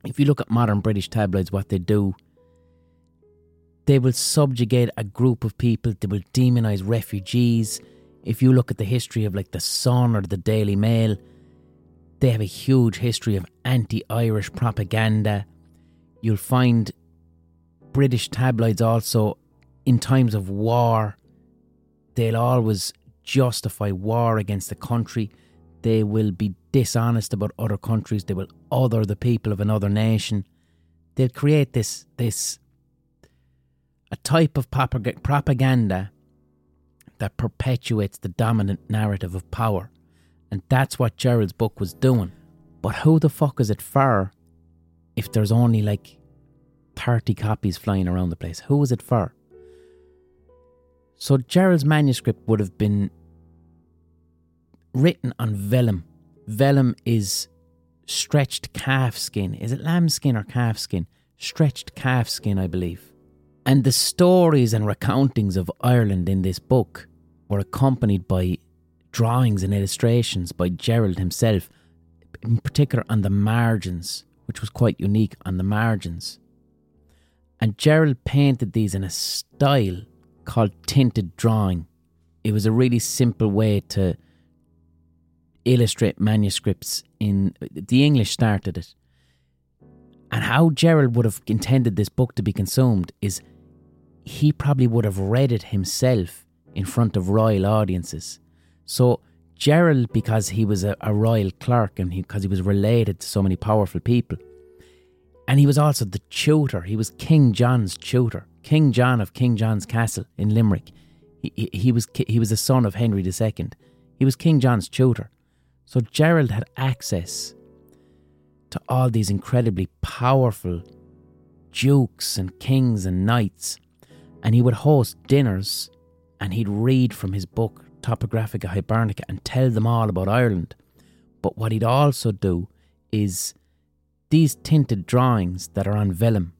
Speaker 2: if you look at modern British tabloids, what they do, they will subjugate a group of people. They will demonise refugees. If you look at the history of like the Sun or the Daily Mail, they have a huge history of anti-Irish propaganda. You'll find British tabloids also, in times of war, they'll always justify war against the country. They will be dishonest about other countries. They will other the people of another nation. They'll create this, this a type of propag- propaganda that perpetuates the dominant narrative of power. And that's what Gerald's book was doing. But who the fuck is it for if there's only like thirty copies flying around the place? Who is it for? So Gerald's manuscript would have been written on vellum. Vellum is stretched calf skin. Is it lamb skin or calf skin? Stretched calf skin, I believe. And the stories and recountings of Ireland in this book were accompanied by drawings and illustrations by Gerald himself, in particular on the margins, which was quite unique on the margins. And Gerald painted these in a style called tinted drawing. It was a really simple way to illustrate manuscripts. In the English started it. And how Gerald would have intended this book to be consumed is he probably would have read it himself in front of royal audiences. So Gerald, because he was a, a royal clerk and he, because he was related to so many powerful people, and he was also the tutor, he was King John's tutor, King John of King John's Castle in Limerick. He, he, he was he was the son of Henry the Second. He was King John's tutor. So Gerald had access to all these incredibly powerful dukes and kings and knights, and he would host dinners and he'd read from his book Topographica Hibernica and tell them all about Ireland. But what he'd also do is these tinted drawings that are on vellum.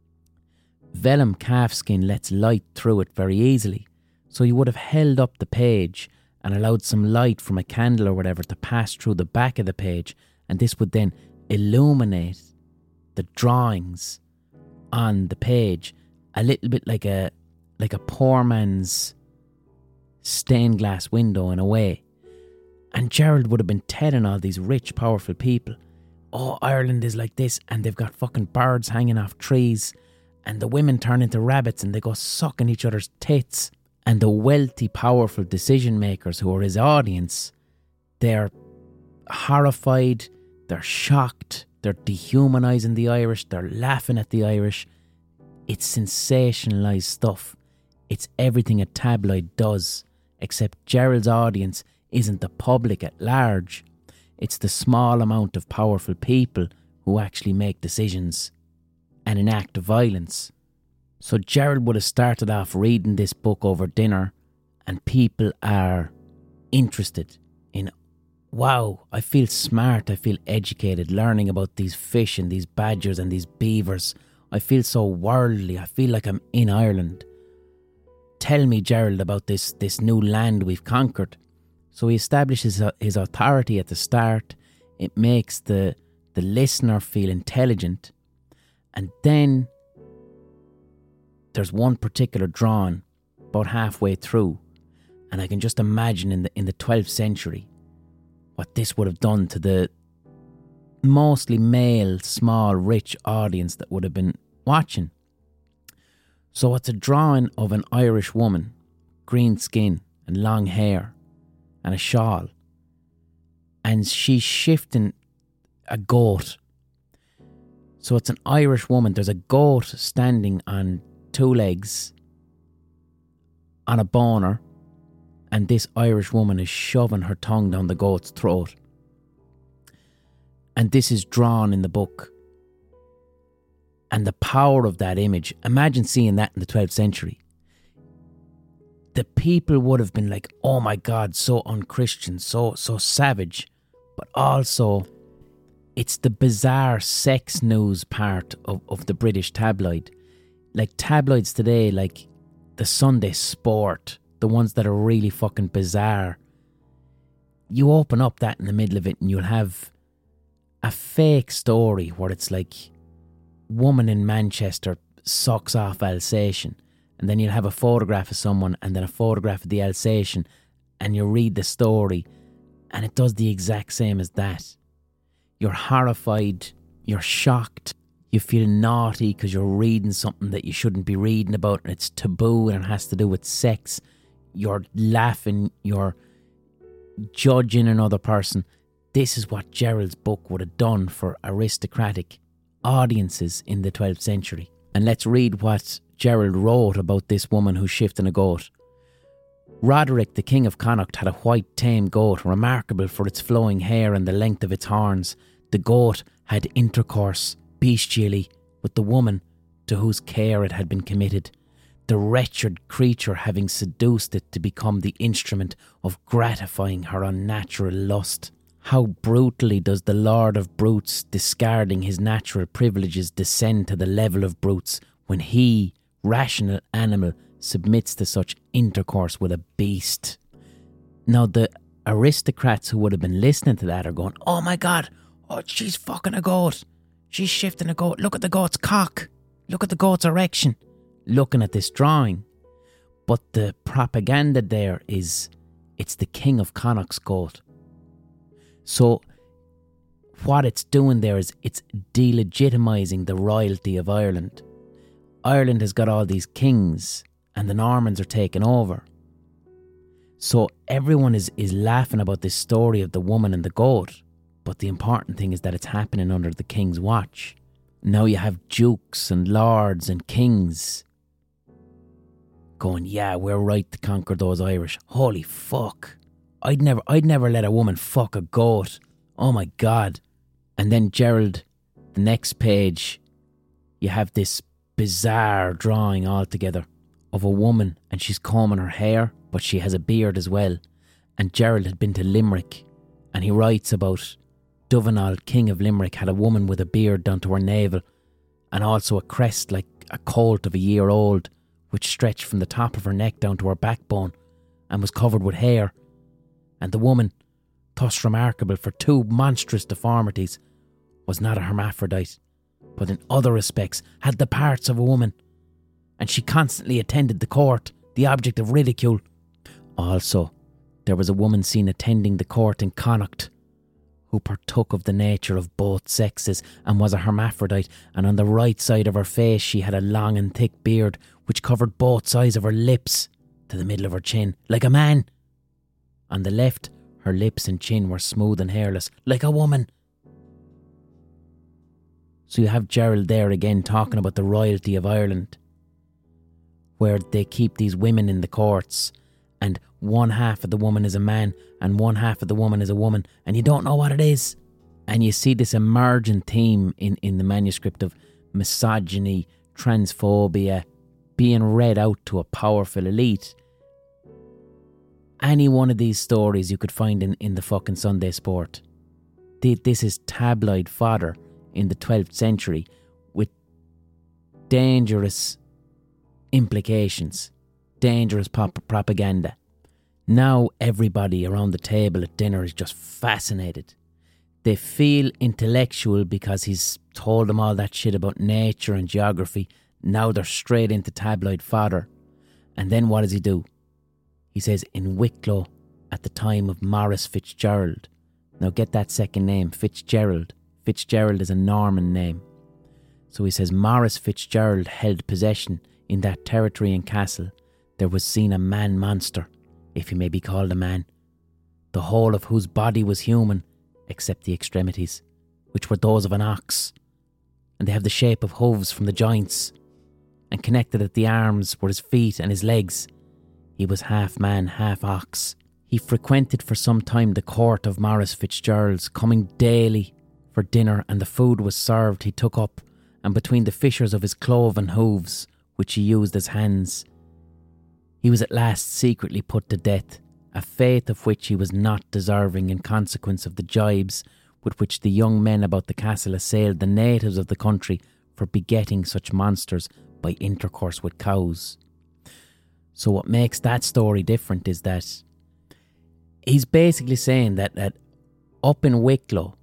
Speaker 2: Vellum calfskin lets light through it very easily. So he would have held up the page and allowed some light from a candle or whatever to pass through the back of the page, and this would then illuminate the drawings on the page a little bit like a like a poor man's stained glass window in a way. And Gerald would have been telling all these rich, powerful people, oh, Ireland is like this, and they've got fucking birds hanging off trees, and the women turn into rabbits and they go sucking each other's tits. And the wealthy, powerful decision makers who are his audience, they're horrified, they're shocked, they're dehumanising the Irish, they're laughing at the Irish. It's sensationalised stuff. It's everything a tabloid does, except Gerald's audience isn't the public at large. It's the small amount of powerful people who actually make decisions and enact violence. So Gerald would have started off reading this book over dinner, and people are interested in, wow, I feel smart, I feel educated, learning about these fish and these badgers and these beavers. I feel so worldly, I feel like I'm in Ireland. Tell me, Gerald, about this, this new land we've conquered. So he establishes his authority at the start. It makes the, the listener feel intelligent. And then there's one particular drawing about halfway through, and I can just imagine in the in the twelfth century what this would have done to the mostly male, small, rich audience that would have been watching. So it's a drawing of an Irish woman, green skin and long hair and a shawl, and she's shifting a goat. So it's an Irish woman. There's a goat standing on two legs on a boner, and this Irish woman is shoving her tongue down the goat's throat. And this is drawn in the book. And the power of that image, imagine seeing that in the twelfth century. The people would have been like, oh my God, so unchristian, so so savage. But also, it's the bizarre sex news part of, of the British tabloid. Like tabloids today, like the Sunday Sport, the ones that are really fucking bizarre. You open up that in the middle of it and you'll have a fake story where it's like woman in Manchester sucks off Alsatian, and then you'll have a photograph of someone and then a photograph of the Alsatian, and you read the story and it does the exact same as that. You're horrified, you're shocked, you feel naughty because you're reading something that you shouldn't be reading about and it's taboo and it has to do with sex. You're laughing, you're judging another person. This is what Gerald's book would have done for aristocratic audiences in the twelfth century. And let's read what Gerald wrote about this woman who's shifting a goat. Roderick, the king of Connaught, had a white tame goat, remarkable for its flowing hair and the length of its horns. The goat had intercourse, bestially, with the woman to whose care it had been committed, the wretched creature having seduced it to become the instrument of gratifying her unnatural lust. How brutally does the lord of brutes, discarding his natural privileges, descend to the level of brutes when he, rational animal, submits to such intercourse with a beast. Now the aristocrats who would have been listening to that are going, oh my God, oh she's fucking a goat, she's shifting a goat, look at the goat's cock, look at the goat's erection, looking at this drawing. But the propaganda there is, it's the king of Connacht's goat. So what it's doing there is it's delegitimising the royalty of Ireland. Ireland has got all these kings and the Normans are taking over. So everyone is, is laughing about this story of the woman and the goat. But the important thing is that it's happening under the king's watch. Now you have dukes and lords and kings going, yeah, we're right to conquer those Irish. Holy fuck. I'd never I'd never let a woman fuck a goat. Oh my God. And then Gerald, the next page, you have this bizarre drawing altogether of a woman and she's combing her hair, but she has a beard as well. And Gerald had been to Limerick and he writes about Dovenall, king of Limerick, had a woman with a beard down to her navel and also a crest like a colt of a year old, which stretched from the top of her neck down to her backbone and was covered with hair. And the woman, thus remarkable for two monstrous deformities, was not a hermaphrodite, but in other respects had the parts of a woman. And she constantly attended the court, the object of ridicule. Also, there was a woman seen attending the court in Connacht, who partook of the nature of both sexes and was a hermaphrodite, and on the right side of her face she had a long and thick beard which covered both sides of her lips to the middle of her chin, like a man. On the left, her lips and chin were smooth and hairless, like a woman. So you have Gerald there again talking about the royalty of Ireland, where they keep these women in the courts, and one half of the woman is a man and one half of the woman is a woman, and you don't know what it is. And you see this emerging theme in, in the manuscript of misogyny, transphobia, being read out to a powerful elite. Any one of these stories you could find in, in the fucking Sunday Sport. This is tabloid fodder in the twelfth century with dangerous implications, dangerous pop- propaganda. Now everybody around the table at dinner is just fascinated. They feel intellectual because he's told them all that shit about nature and geography. Now they're straight into tabloid fodder. And then what does he do? He says, in Wicklow, at the time of Maurice Fitzgerald. Now get that second name, Fitzgerald. Fitzgerald is a Norman name. So he says, Maurice Fitzgerald held possession in that territory and castle. There was seen a man-monster, if he may be called a man, the whole of whose body was human, except the extremities, which were those of an ox. And they have the shape of hooves from the joints, and connected at the arms were his feet and his legs. He was half man, half ox. He frequented for some time the court of Maurice Fitzgerald's, coming daily for dinner, and the food was served he took up, and between the fissures of his cloven hooves, which he used as hands, he was at last secretly put to death, a fate of which he was not deserving in consequence of the jibes with which the young men about the castle assailed the natives of the country for begetting such monsters by intercourse with cows. So what makes that story different is that he's basically saying that, that up in Wicklow,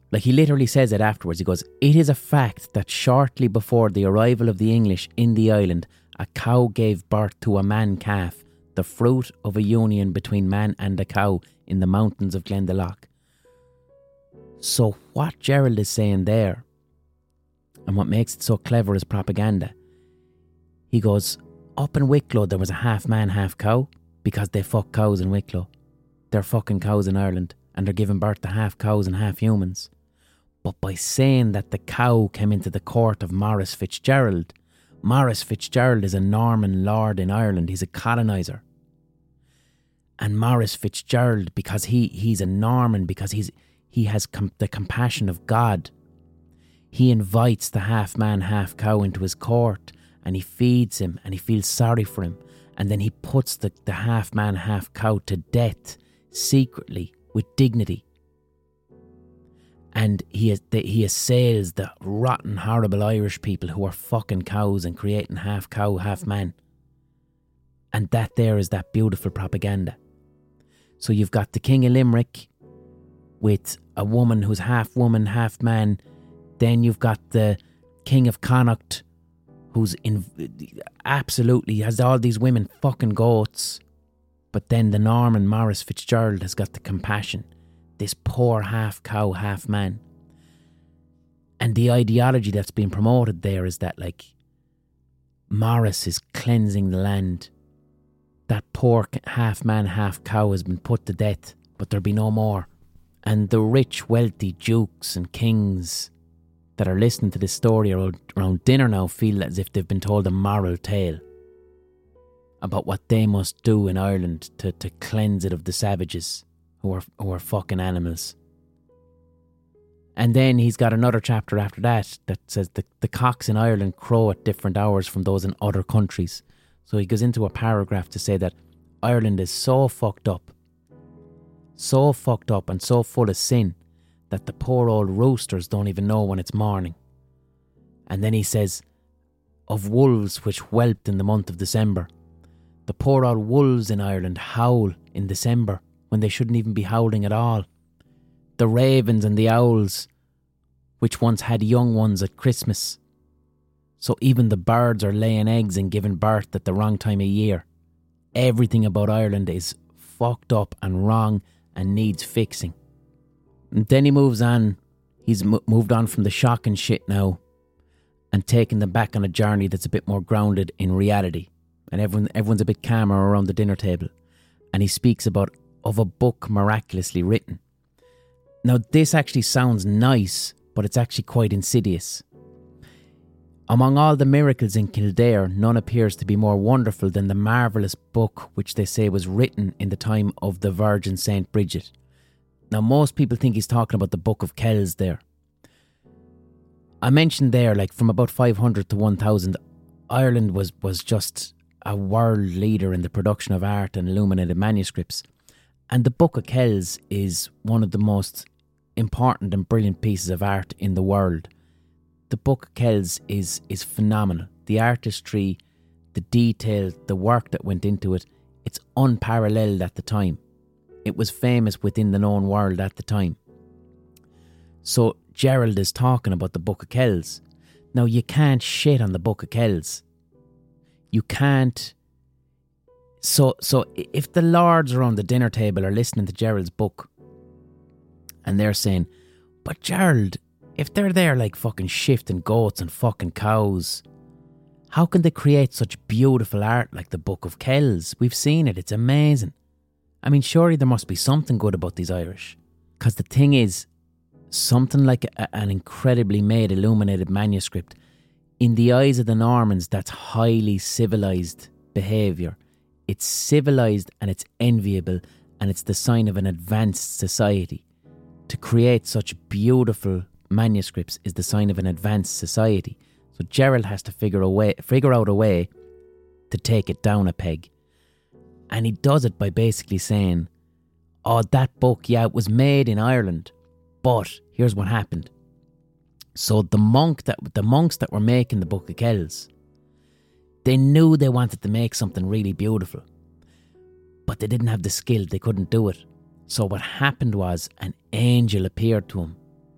Speaker 2: Like, he literally says it afterwards. He goes, "It is a fact that shortly before the arrival of the English in the island, a cow gave birth to a man calf, the fruit of a union between man and a cow in the mountains of Glendalough." So what Gerald is saying there, and what makes it so clever is propaganda. He goes, up in Wicklow there was a half man, half cow, because they fuck cows in Wicklow. They're fucking cows in Ireland, and they're giving birth to half cows and half humans. But by saying that the cow came into the court of Maurice Fitzgerald, Maurice Fitzgerald is a Norman lord in Ireland. He's a coloniser. And Maurice Fitzgerald, because he, he's a Norman, because he's he has com- the compassion of God, he invites the half man, half cow into his court, and he feeds him, and he feels sorry for him, and then he puts the, the half man, half cow to death secretly with dignity. And he he assails the rotten, horrible Irish people who are fucking cows and creating half cow, half man. And that there is that beautiful propaganda. So you've got the King of Limerick with a woman who's half woman, half man. Then you've got the King of Connacht, who's in absolutely has all these women fucking goats. But then the Norman Maurice Fitzgerald has got the compassion. This poor half cow, half man. And the ideology that's being promoted there is that, like, Maurice is cleansing the land. That poor half man, half cow has been put to death, but there'll be no more. And the rich, wealthy dukes and kings that are listening to this story around, around dinner now feel as if they've been told a moral tale about what they must do in Ireland to, to cleanse it of the savages who are who are fucking animals. And then he's got another chapter after that that says the, the cocks in Ireland crow at different hours from those in other countries. So he goes into a paragraph to say that Ireland is so fucked up, so fucked up and so full of sin that the poor old roosters don't even know when it's morning. And then he says, of wolves which whelped in the month of December. The poor old wolves in Ireland howl in December when they shouldn't even be howling at all. The ravens and the owls, which once had young ones at Christmas. So even the birds are laying eggs and giving birth at the wrong time of year. Everything about Ireland is fucked up and wrong and needs fixing. And then he moves on. He's m- moved on from the shocking shit now and taking them back on a journey that's a bit more grounded in reality. And everyone, everyone's a bit calmer around the dinner table. And he speaks about of a book miraculously written. Now this actually sounds nice, but it's actually quite insidious. Among all the miracles in Kildare, none appears to be more wonderful than the marvellous book which they say was written in the time of the Virgin Saint Bridget. Now most people think he's talking about the Book of Kells there. I mentioned there, like, from about five hundred to one thousand, Ireland was, was just a world leader in the production of art and illuminated manuscripts. And the Book of Kells is one of the most important and brilliant pieces of art in the world. The Book of Kells is is phenomenal. The artistry, the detail, the work that went into it, it's unparalleled at the time. It was famous within the known world at the time. So Gerald is talking about the Book of Kells. Now you can't shit on the Book of Kells. You can't. So so if the lords around the dinner table are listening to Gerald's book and they're saying, but Gerald, if they're there like fucking shifting goats and fucking cows, how can they create such beautiful art like the Book of Kells? We've seen it, it's amazing. I mean, surely there must be something good about these Irish. Because the thing is, something like a, an incredibly made illuminated manuscript, in the eyes of the Normans, that's highly civilised behaviour. It's civilised and it's enviable and it's the sign of an advanced society. To create such beautiful manuscripts is the sign of an advanced society. So Gerald has to figure a way, figure out a way to take it down a peg. And he does it by basically saying, oh, that book, yeah, it was made in Ireland, but here's what happened. So the monk that the monks that were making the Book of Kells, they knew they wanted to make something really beautiful, but they didn't have the skill, they couldn't do it. So what happened was an angel appeared to him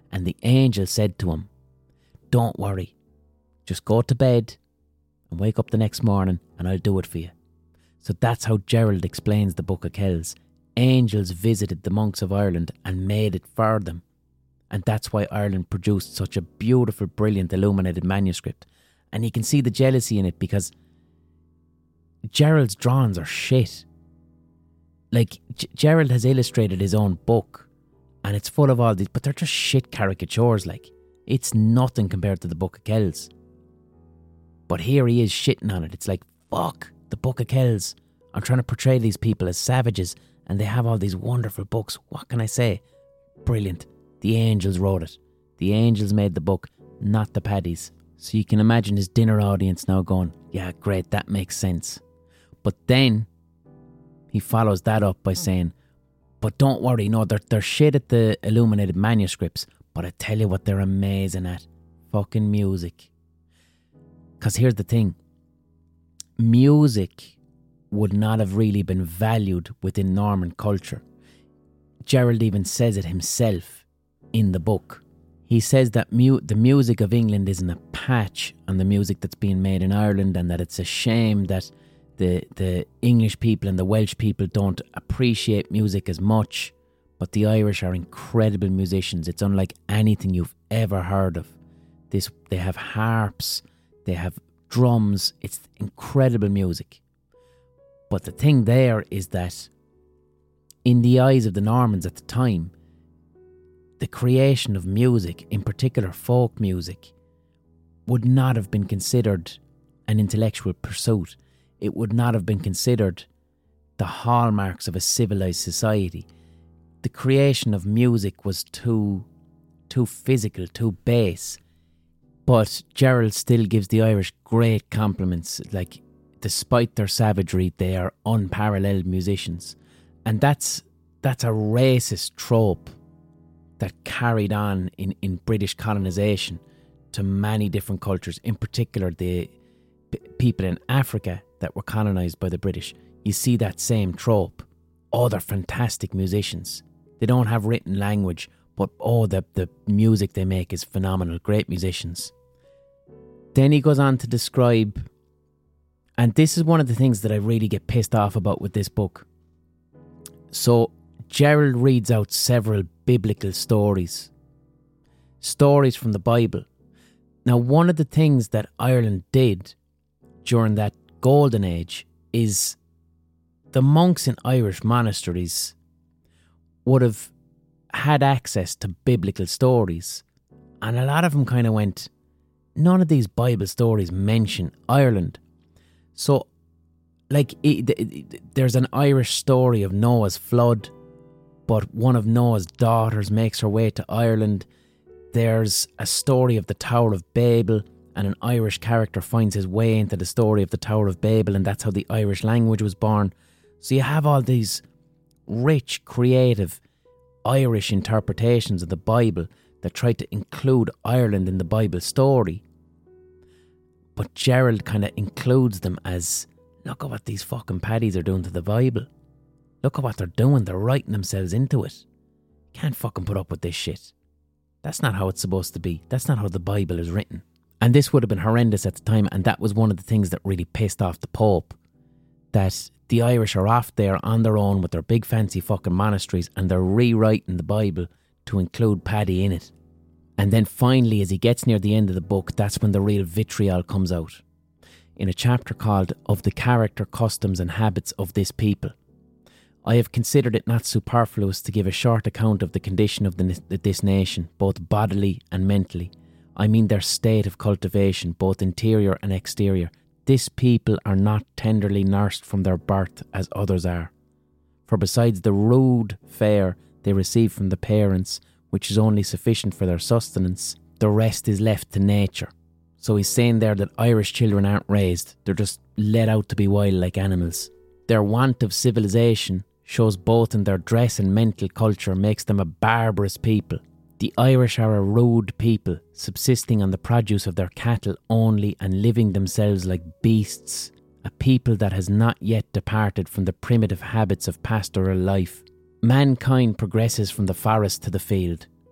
Speaker 2: And the angel said to him, "Don't worry, just go to bed and wake up the next morning and I'll do it for you." So that's how Gerald explains the Book of Kells. Angels visited the monks of Ireland and made it for them. And that's why Ireland produced such a beautiful, brilliant illuminated manuscript. And you can see the jealousy in it because Gerald's drawings are shit. Like, G- Gerald has illustrated his own book and it's full of all these, but they're just shit caricatures. Like, it's nothing compared to the Book of Kells. But here he is shitting on it. It's like, fuck, the Book of Kells. I'm trying to portray these people as savages and they have all these wonderful books. What can I say? Brilliant. The angels wrote it. The angels made the book, not the paddies. So you can imagine his dinner audience now going, yeah, great, that makes sense. But then he follows that up by saying, but don't worry, no, they're, they're shit at the illuminated manuscripts, but I tell you what they're amazing at. Fucking music. Because here's the thing. Music would not have really been valued within Norman culture. Gerald even says it himself in the book. He says that mu- the music of England isn't a patch on the music that's being made in Ireland, and that it's a shame that the the English people and the Welsh people don't appreciate music as much, but the Irish are incredible musicians. It's unlike anything you've ever heard of. This they have harps, they have drums, it's incredible music. But the thing there is that in the eyes of the Normans at the time, the creation of music, in particular folk music, would not have been considered an intellectual pursuit. It would not have been considered the hallmarks of a civilized society. The creation of music was too, too physical, too base. But Gerald still gives the Irish great compliments. Like, despite their savagery, they are unparalleled musicians. And that's that's a racist trope that carried on in, in British colonisation to many different cultures, in particular the p- people in Africa that were colonised by the British. You see that same trope. Oh, they're fantastic musicians. They don't have written language, but oh, the, the music they make is phenomenal. Great musicians. Then he goes on to describe, and this is one of the things that I really get pissed off about with this book. So Gerald reads out several biblical stories. Stories from the Bible. Now, one of the things that Ireland did during that golden age is the monks in Irish monasteries would have had access to biblical stories. And a lot of them kind of went, none of these Bible stories mention Ireland. So, like, it, it, it, there's an Irish story of Noah's flood, but one of Noah's daughters makes her way to Ireland. There's a story of the Tower of Babel, and an Irish character finds his way into the story of the Tower of Babel, and that's how the Irish language was born. So you have all these rich, creative Irish interpretations of the Bible that try to include Ireland in the Bible story. But Gerald kind of includes them as, look at what these fucking paddies are doing to the Bible. Look at what they're doing. They're writing themselves into it. Can't fucking put up with this shit. That's not how it's supposed to be. That's not how the Bible is written. And this would have been horrendous at the time, and that was one of the things that really pissed off the Pope. That the Irish are off there on their own with their big fancy fucking monasteries, and they're rewriting the Bible to include Paddy in it. And then finally, as he gets near the end of the book, that's when the real vitriol comes out. In a chapter called Of the Character, Customs and Habits of This People. I have considered it not superfluous to give a short account of the condition of the, this nation, both bodily and mentally. I mean their state of cultivation, both interior and exterior. This people are not tenderly nursed from their birth as others are. For besides the rude fare they receive from the parents, which is only sufficient for their sustenance, the rest is left to nature. So he's saying there that Irish children aren't raised, they're just let out to be wild like animals. Their want of civilization shows both in their dress and mental culture, makes them a barbarous people. The Irish are a rude people, subsisting on the produce of their cattle only and living themselves like beasts, a people that has not yet departed from the primitive habits of pastoral life. Mankind progresses from the forest to the field,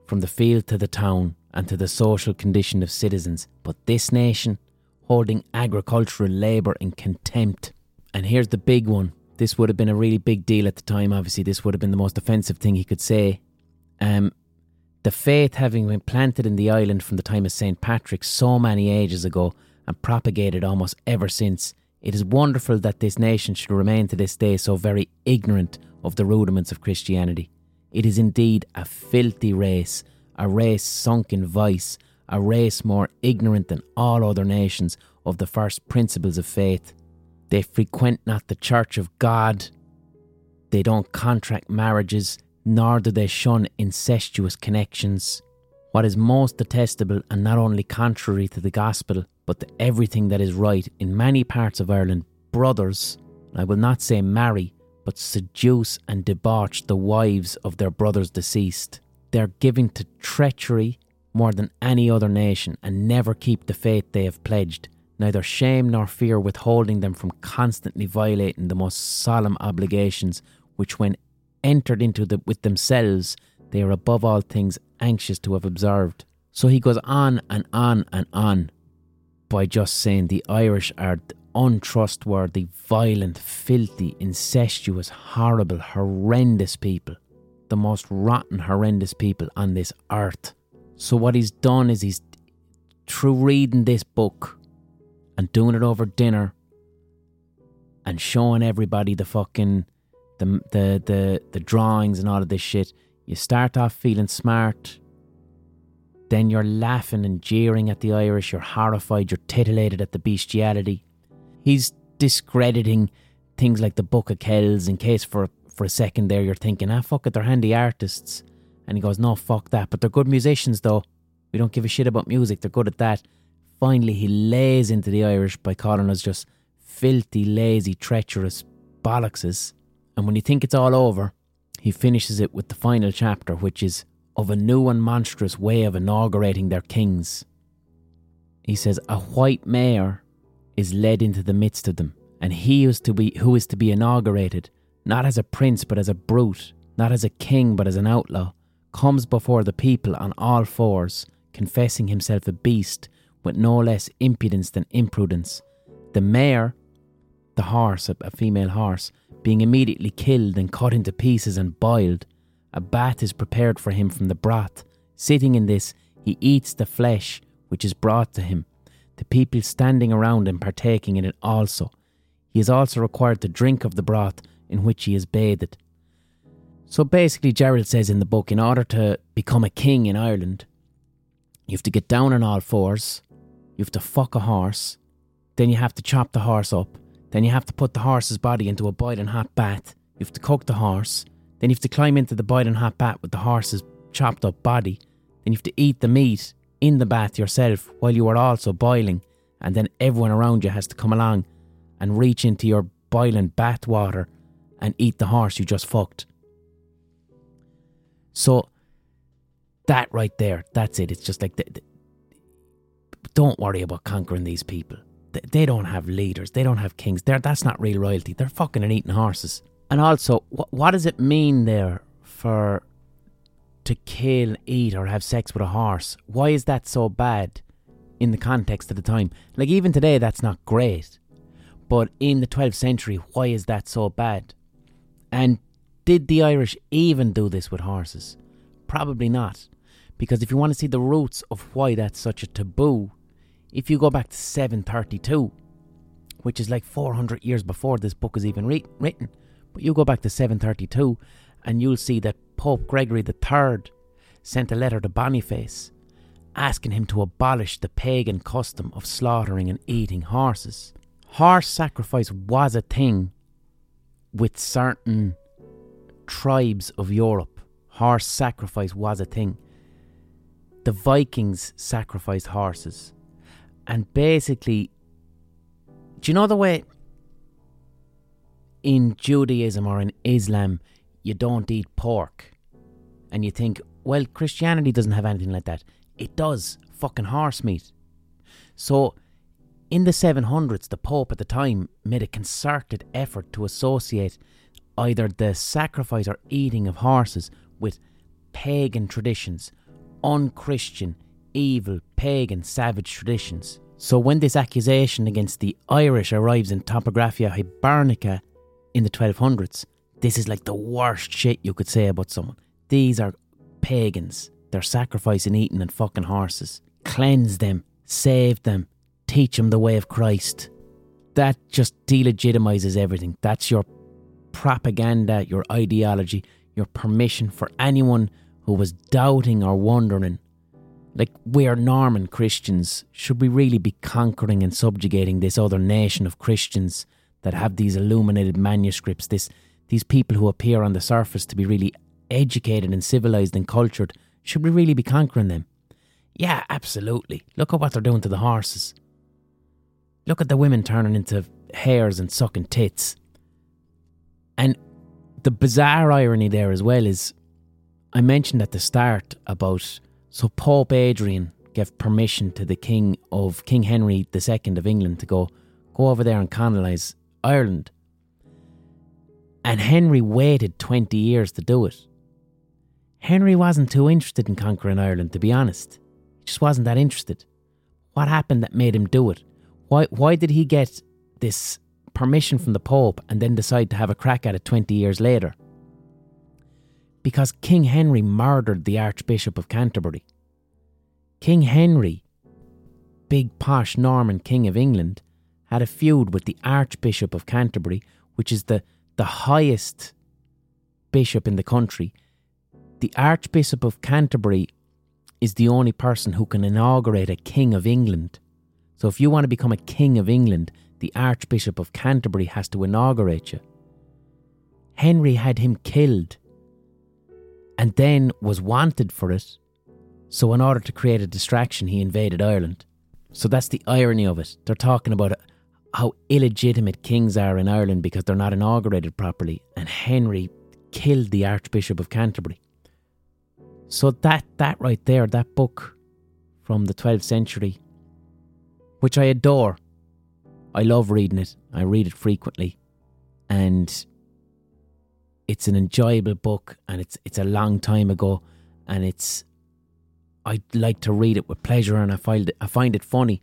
Speaker 2: from the field to the town and to the social condition of citizens, but this nation holding agricultural labour in contempt. And here's the big one. This would have been a really big deal at the time, obviously. This would have been the most offensive thing he could say. Um, the faith having been planted in the island from the time of Saint Patrick so many ages ago and propagated almost ever since, it is wonderful that this nation should remain to this day so very ignorant of the rudiments of Christianity. It is indeed a filthy race, a race sunk in vice, a race more ignorant than all other nations of the first principles of faith. They frequent not the church of God. They don't contract marriages, nor do they shun incestuous connections. What is most detestable and not only contrary to the gospel, but to everything that is right in many parts of Ireland, brothers, I will not say marry, but seduce and debauch the wives of their brothers deceased. They are given to treachery more than any other nation and never keep the faith they have pledged. Neither shame nor fear withholding them from constantly violating the most solemn obligations which when entered into the, with themselves, they are above all things anxious to have observed. So he goes on and on and on by just saying the Irish are untrustworthy, violent, filthy, incestuous, horrible, horrendous people. The most rotten, horrendous people on this earth. So what he's done is he's, through reading this book and doing it over dinner and showing everybody the fucking the the the, the drawings and all of this shit, you start off feeling smart, then you're laughing and jeering at the Irish, you're horrified, you're titillated at the bestiality. He's discrediting things like the Book of Kells, in case for for a second there you're thinking, ah fuck it, they're handy artists. And he goes, no, fuck that, but they're good musicians though. We don't give a shit about music, they're good at that. Finally, he lays into the Irish by calling us just filthy, lazy, treacherous bollockses. And when you think it's all over, he finishes it with the final chapter, which is of a new and monstrous way of inaugurating their kings. He says, a white mayor is led into the midst of them, and he is to be who is to be inaugurated, not as a prince but as a brute, not as a king but as an outlaw, comes before the people on all fours, confessing himself a beast, with no less impudence than imprudence. The mare, the horse, a, a female horse, being immediately killed and cut into pieces and boiled, a bath is prepared for him from the broth. Sitting in this, he eats the flesh which is brought to him, the people standing around and partaking in it also. He is also required to drink of the broth in which he is bathed. So basically, Gerald says in the book, in order to become a king in Ireland, you have to get down on all fours, you have to fuck a horse, then you have to chop the horse up, then you have to put the horse's body into a boiling hot bath, you have to cook the horse, then you have to climb into the boiling hot bath with the horse's chopped up body, then you have to eat the meat in the bath yourself while you are also boiling, and then everyone around you has to come along and reach into your boiling bath water and eat the horse you just fucked. So that right there, that's it. It's just like, the, the, don't worry about conquering these people. They, they don't have leaders. They don't have kings. They're, that's not real royalty. They're fucking and eating horses. And also, wh- what does it mean there for to kill, eat or have sex with a horse? Why is that so bad in the context of the time? Like even today, that's not great. But in the twelfth century, why is that so bad? And did the Irish even do this with horses? Probably not. Because if you want to see the roots of why that's such a taboo, if you go back to seven thirty-two, which is like four hundred years before this book is even re- written, but you go back to seven thirty-two and you'll see that Pope Gregory the Third sent a letter to Boniface asking him to abolish the pagan custom of slaughtering and eating horses. Horse sacrifice was a thing with certain tribes of Europe. Horse sacrifice was a thing. The Vikings sacrificed horses. And basically, do you know the way in Judaism or in Islam you don't eat pork? And you think, well, Christianity doesn't have anything like that. It does. Fucking horse meat. So in the seven hundreds, the Pope at the time made a concerted effort to associate either the sacrifice or eating of horses with pagan traditions, unchristian, evil, pagan, savage traditions. So when this accusation against the Irish arrives in Topographia Hibernica in the twelve hundreds, this is like the worst shit you could say about someone. These are pagans. They're sacrificing, eating and fucking horses. Cleanse them, save them, teach them the way of Christ. That just delegitimizes everything. That's your propaganda, your ideology, your permission for anyone who was doubting or wondering. Like, we are Norman Christians. Should we really be conquering and subjugating this other nation of Christians that have these illuminated manuscripts, this these people who appear on the surface to be really educated and civilised and cultured? Should we really be conquering them? Yeah, absolutely. Look at what they're doing to the horses. Look at the women turning into hares and sucking tits. And the bizarre irony there as well is, I mentioned at the start about, so Pope Adrian gave permission to the King of King Henry the Second of England to go, go over there and colonise Ireland. And Henry waited twenty years to do it. Henry wasn't too interested in conquering Ireland, to be honest. He just wasn't that interested. What happened that made him do it? Why why did he get this permission from the Pope and then decide to have a crack at it twenty years later? Because King Henry murdered the Archbishop of Canterbury. King Henry, big posh Norman King of England, had a feud with the Archbishop of Canterbury, which is the, the highest bishop in the country. The Archbishop of Canterbury is the only person who can inaugurate a King of England. So if you want to become a King of England, the Archbishop of Canterbury has to inaugurate you. Henry had him killed and then was wanted for it. So in order to create a distraction, he invaded Ireland. So that's the irony of it. They're talking about how illegitimate kings are in Ireland because they're not inaugurated properly. And Henry killed the Archbishop of Canterbury. So that, that right there, that book from the twelfth century, which I adore. I love reading it. I read it frequently. And it's an enjoyable book, and it's it's a long time ago, and it's I like to read it with pleasure, and I find it, I find it funny.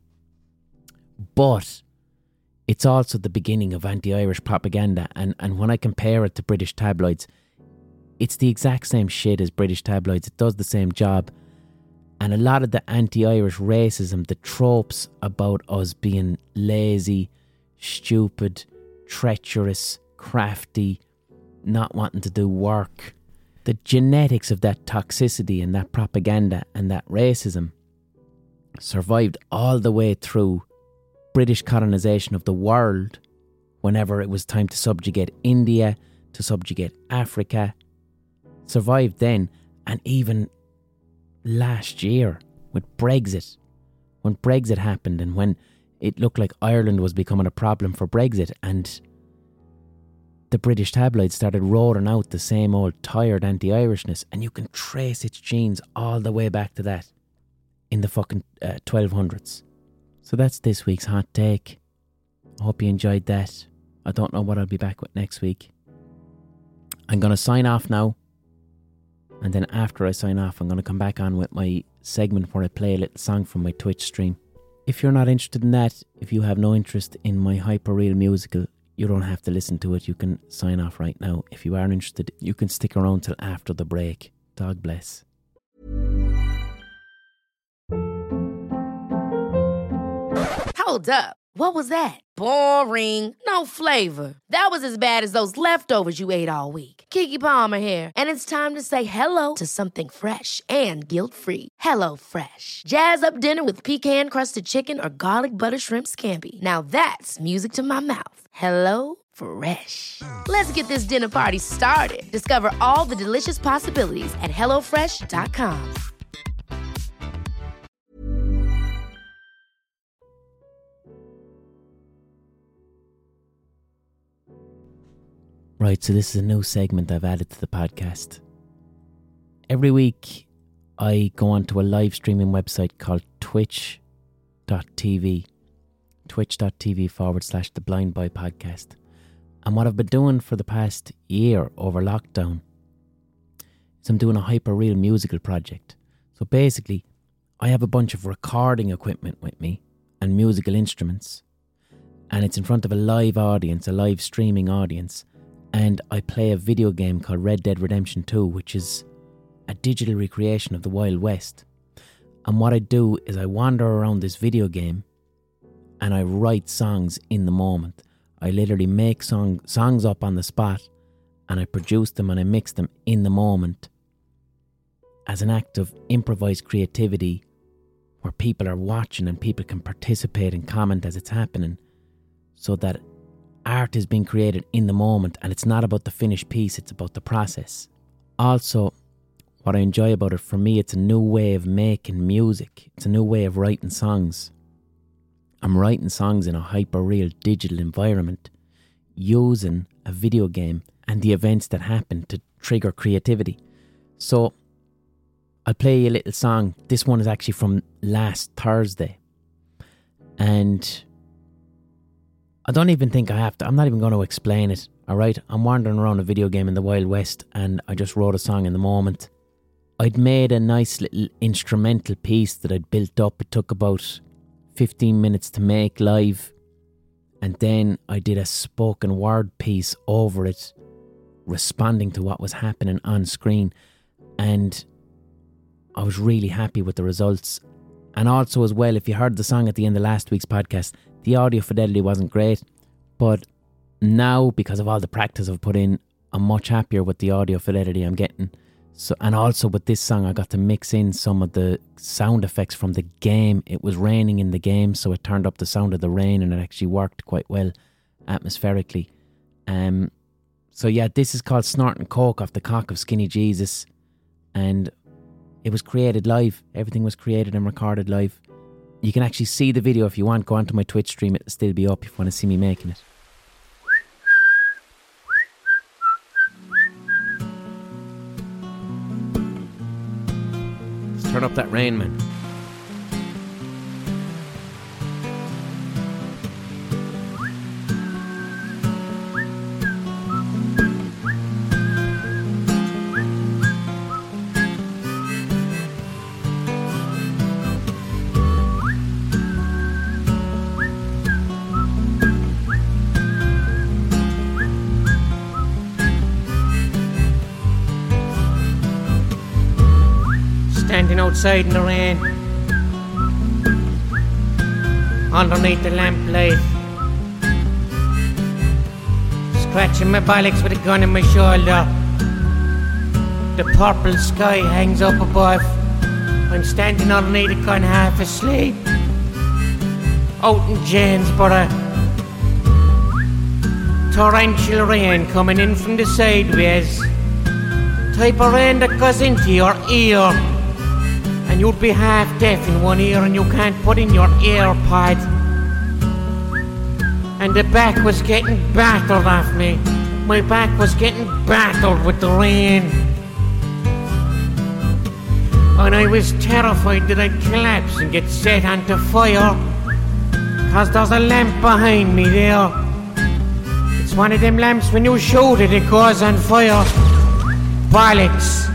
Speaker 2: But it's also the beginning of anti-Irish propaganda, and, and when I compare it to British tabloids, it's the exact same shit as British tabloids. It does the same job. And a lot of the anti-Irish racism, the tropes about us being lazy, stupid, treacherous, crafty, not wanting to do work, the genetics of that toxicity and that propaganda and that racism survived all the way through British colonisation of the world whenever it was time to subjugate India, to subjugate Africa. Survived then, and even last year with Brexit, when Brexit happened and when it looked like Ireland was becoming a problem for Brexit, and the British tabloids started roaring out the same old tired anti-Irishness, and you can trace its genes all the way back to that in the fucking uh, twelve hundreds. So that's this week's hot take. I hope you enjoyed that. I don't know what I'll be back with next week. I'm going to sign off now. And then after I sign off, I'm going to come back on with my segment where I play a little song from my Twitch stream. If you're not interested in that, if you have no interest in my hyperreal musical, you don't have to listen to it. You can sign off right now. If you are interested, you can stick around till after the break. God bless.
Speaker 4: Hold up. What was that? Boring. No flavor. That was as bad as those leftovers you ate all week. Keke Palmer here, and it's time to say hello to something fresh and guilt-free. Hello Fresh. Jazz up dinner with pecan-crusted chicken or garlic butter shrimp scampi. Now that's music to my mouth. Hello Fresh. Let's get this dinner party started. Discover all the delicious possibilities at hello fresh dot com.
Speaker 2: Right, so this is a new segment I've added to the podcast. Every week, I go onto a live streaming website called twitch dot t v. twitch dot t v forward slash the Blind Boy Podcast. And what I've been doing for the past year over lockdown is I'm doing a hyper-real musical project. So basically, I have a bunch of recording equipment with me and musical instruments, and it's in front of a live audience, a live streaming audience, and I play a video game called Red Dead Redemption two, which is a digital recreation of the Wild West. And what I do is I wander around this video game and I write songs in the moment. I literally make song, songs up on the spot, and I produce them and I mix them in the moment as an act of improvised creativity where people are watching and people can participate and comment as it's happening, so that art is being created in the moment, and it's not about the finished piece, it's about the process. Also, what I enjoy about it, for me, it's a new way of making music. It's a new way of writing songs. I'm writing songs in a hyper-real digital environment using a video game and the events that happen to trigger creativity. So, I'll play you a little song. This one is actually from last Thursday. And I don't even think I have to, I'm not even going to explain it, alright? I'm wandering around a video game in the Wild West and I just wrote a song in the moment. I'd made a nice little instrumental piece that I'd built up. It took about fifteen minutes to make live. And then I did a spoken word piece over it, responding to what was happening on screen. And I was really happy with the results. And also as well, if you heard the song at the end of last week's podcast, the audio fidelity wasn't great. But now, because of all the practice I've put in, I'm much happier with the audio fidelity I'm getting. So, and also with this song, I got to mix in some of the sound effects from the game. It was raining in the game, so it turned up the sound of the rain, and it actually worked quite well atmospherically. Um, so yeah, this is called Snorting Coke off the Cock of Skinny Jesus, and it was created live. Everything was created and recorded live. You can actually see the video if you want. Go onto my Twitch stream, it'll still be up if you want to see me making it. Turn up that rain, man.
Speaker 5: Standing outside in the rain, underneath the lamplight, scratching my bollocks with a gun in my shoulder. The purple sky hangs up above. I'm standing underneath the gun, half asleep, out in Janesborough. Torrential rain coming in from the sideways, type of rain that goes into your ear, and you'd be half deaf in one ear and you can't put in your earpod. And the back was getting battered off me. My back was getting battered with the rain. And I was terrified that I'd collapse and get set onto fire, cause there's a lamp behind me there. It's one of them lamps when you shoot it, it goes on fire. Bollocks.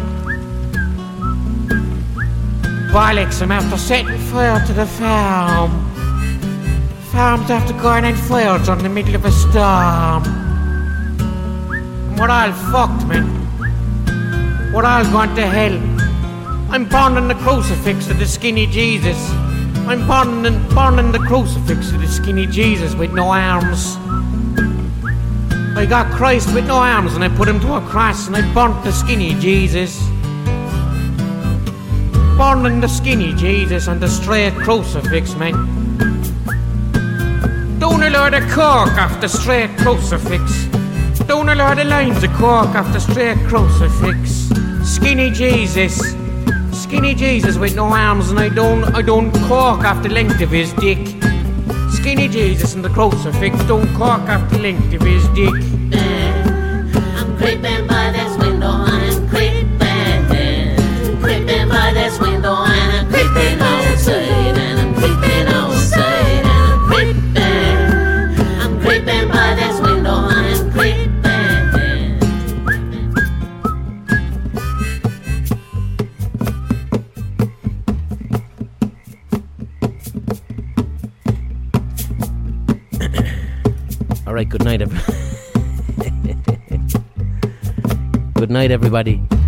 Speaker 5: Bollocks, I'm after setting fire to the farm. Farm's after going on fire during the middle of a storm. And we're all fucked, man. We're all going to hell. I'm burning the crucifix to the skinny Jesus. I'm burning, burning the crucifix to the skinny Jesus with no arms. I got Christ with no arms and I put him to a cross and I burnt the skinny Jesus. Burning the skinny Jesus and the straight crucifix, man. Down a load of cork off the straight crucifix. Down a load of lines of cork off the straight crucifix. Skinny Jesus. Skinny Jesus with no arms, and I don't, I don't cork off the length of his dick. Skinny Jesus and the crucifix don't cork off the length of his dick.
Speaker 6: I'm creeping by this window, I'm creeping. Creeping by this window and I'm creeping outside, and I'm creeping outside, and I'm creeping. I'm creeping by this window and I'm creeping.
Speaker 1: All right, good night, everybody. Good night, everybody.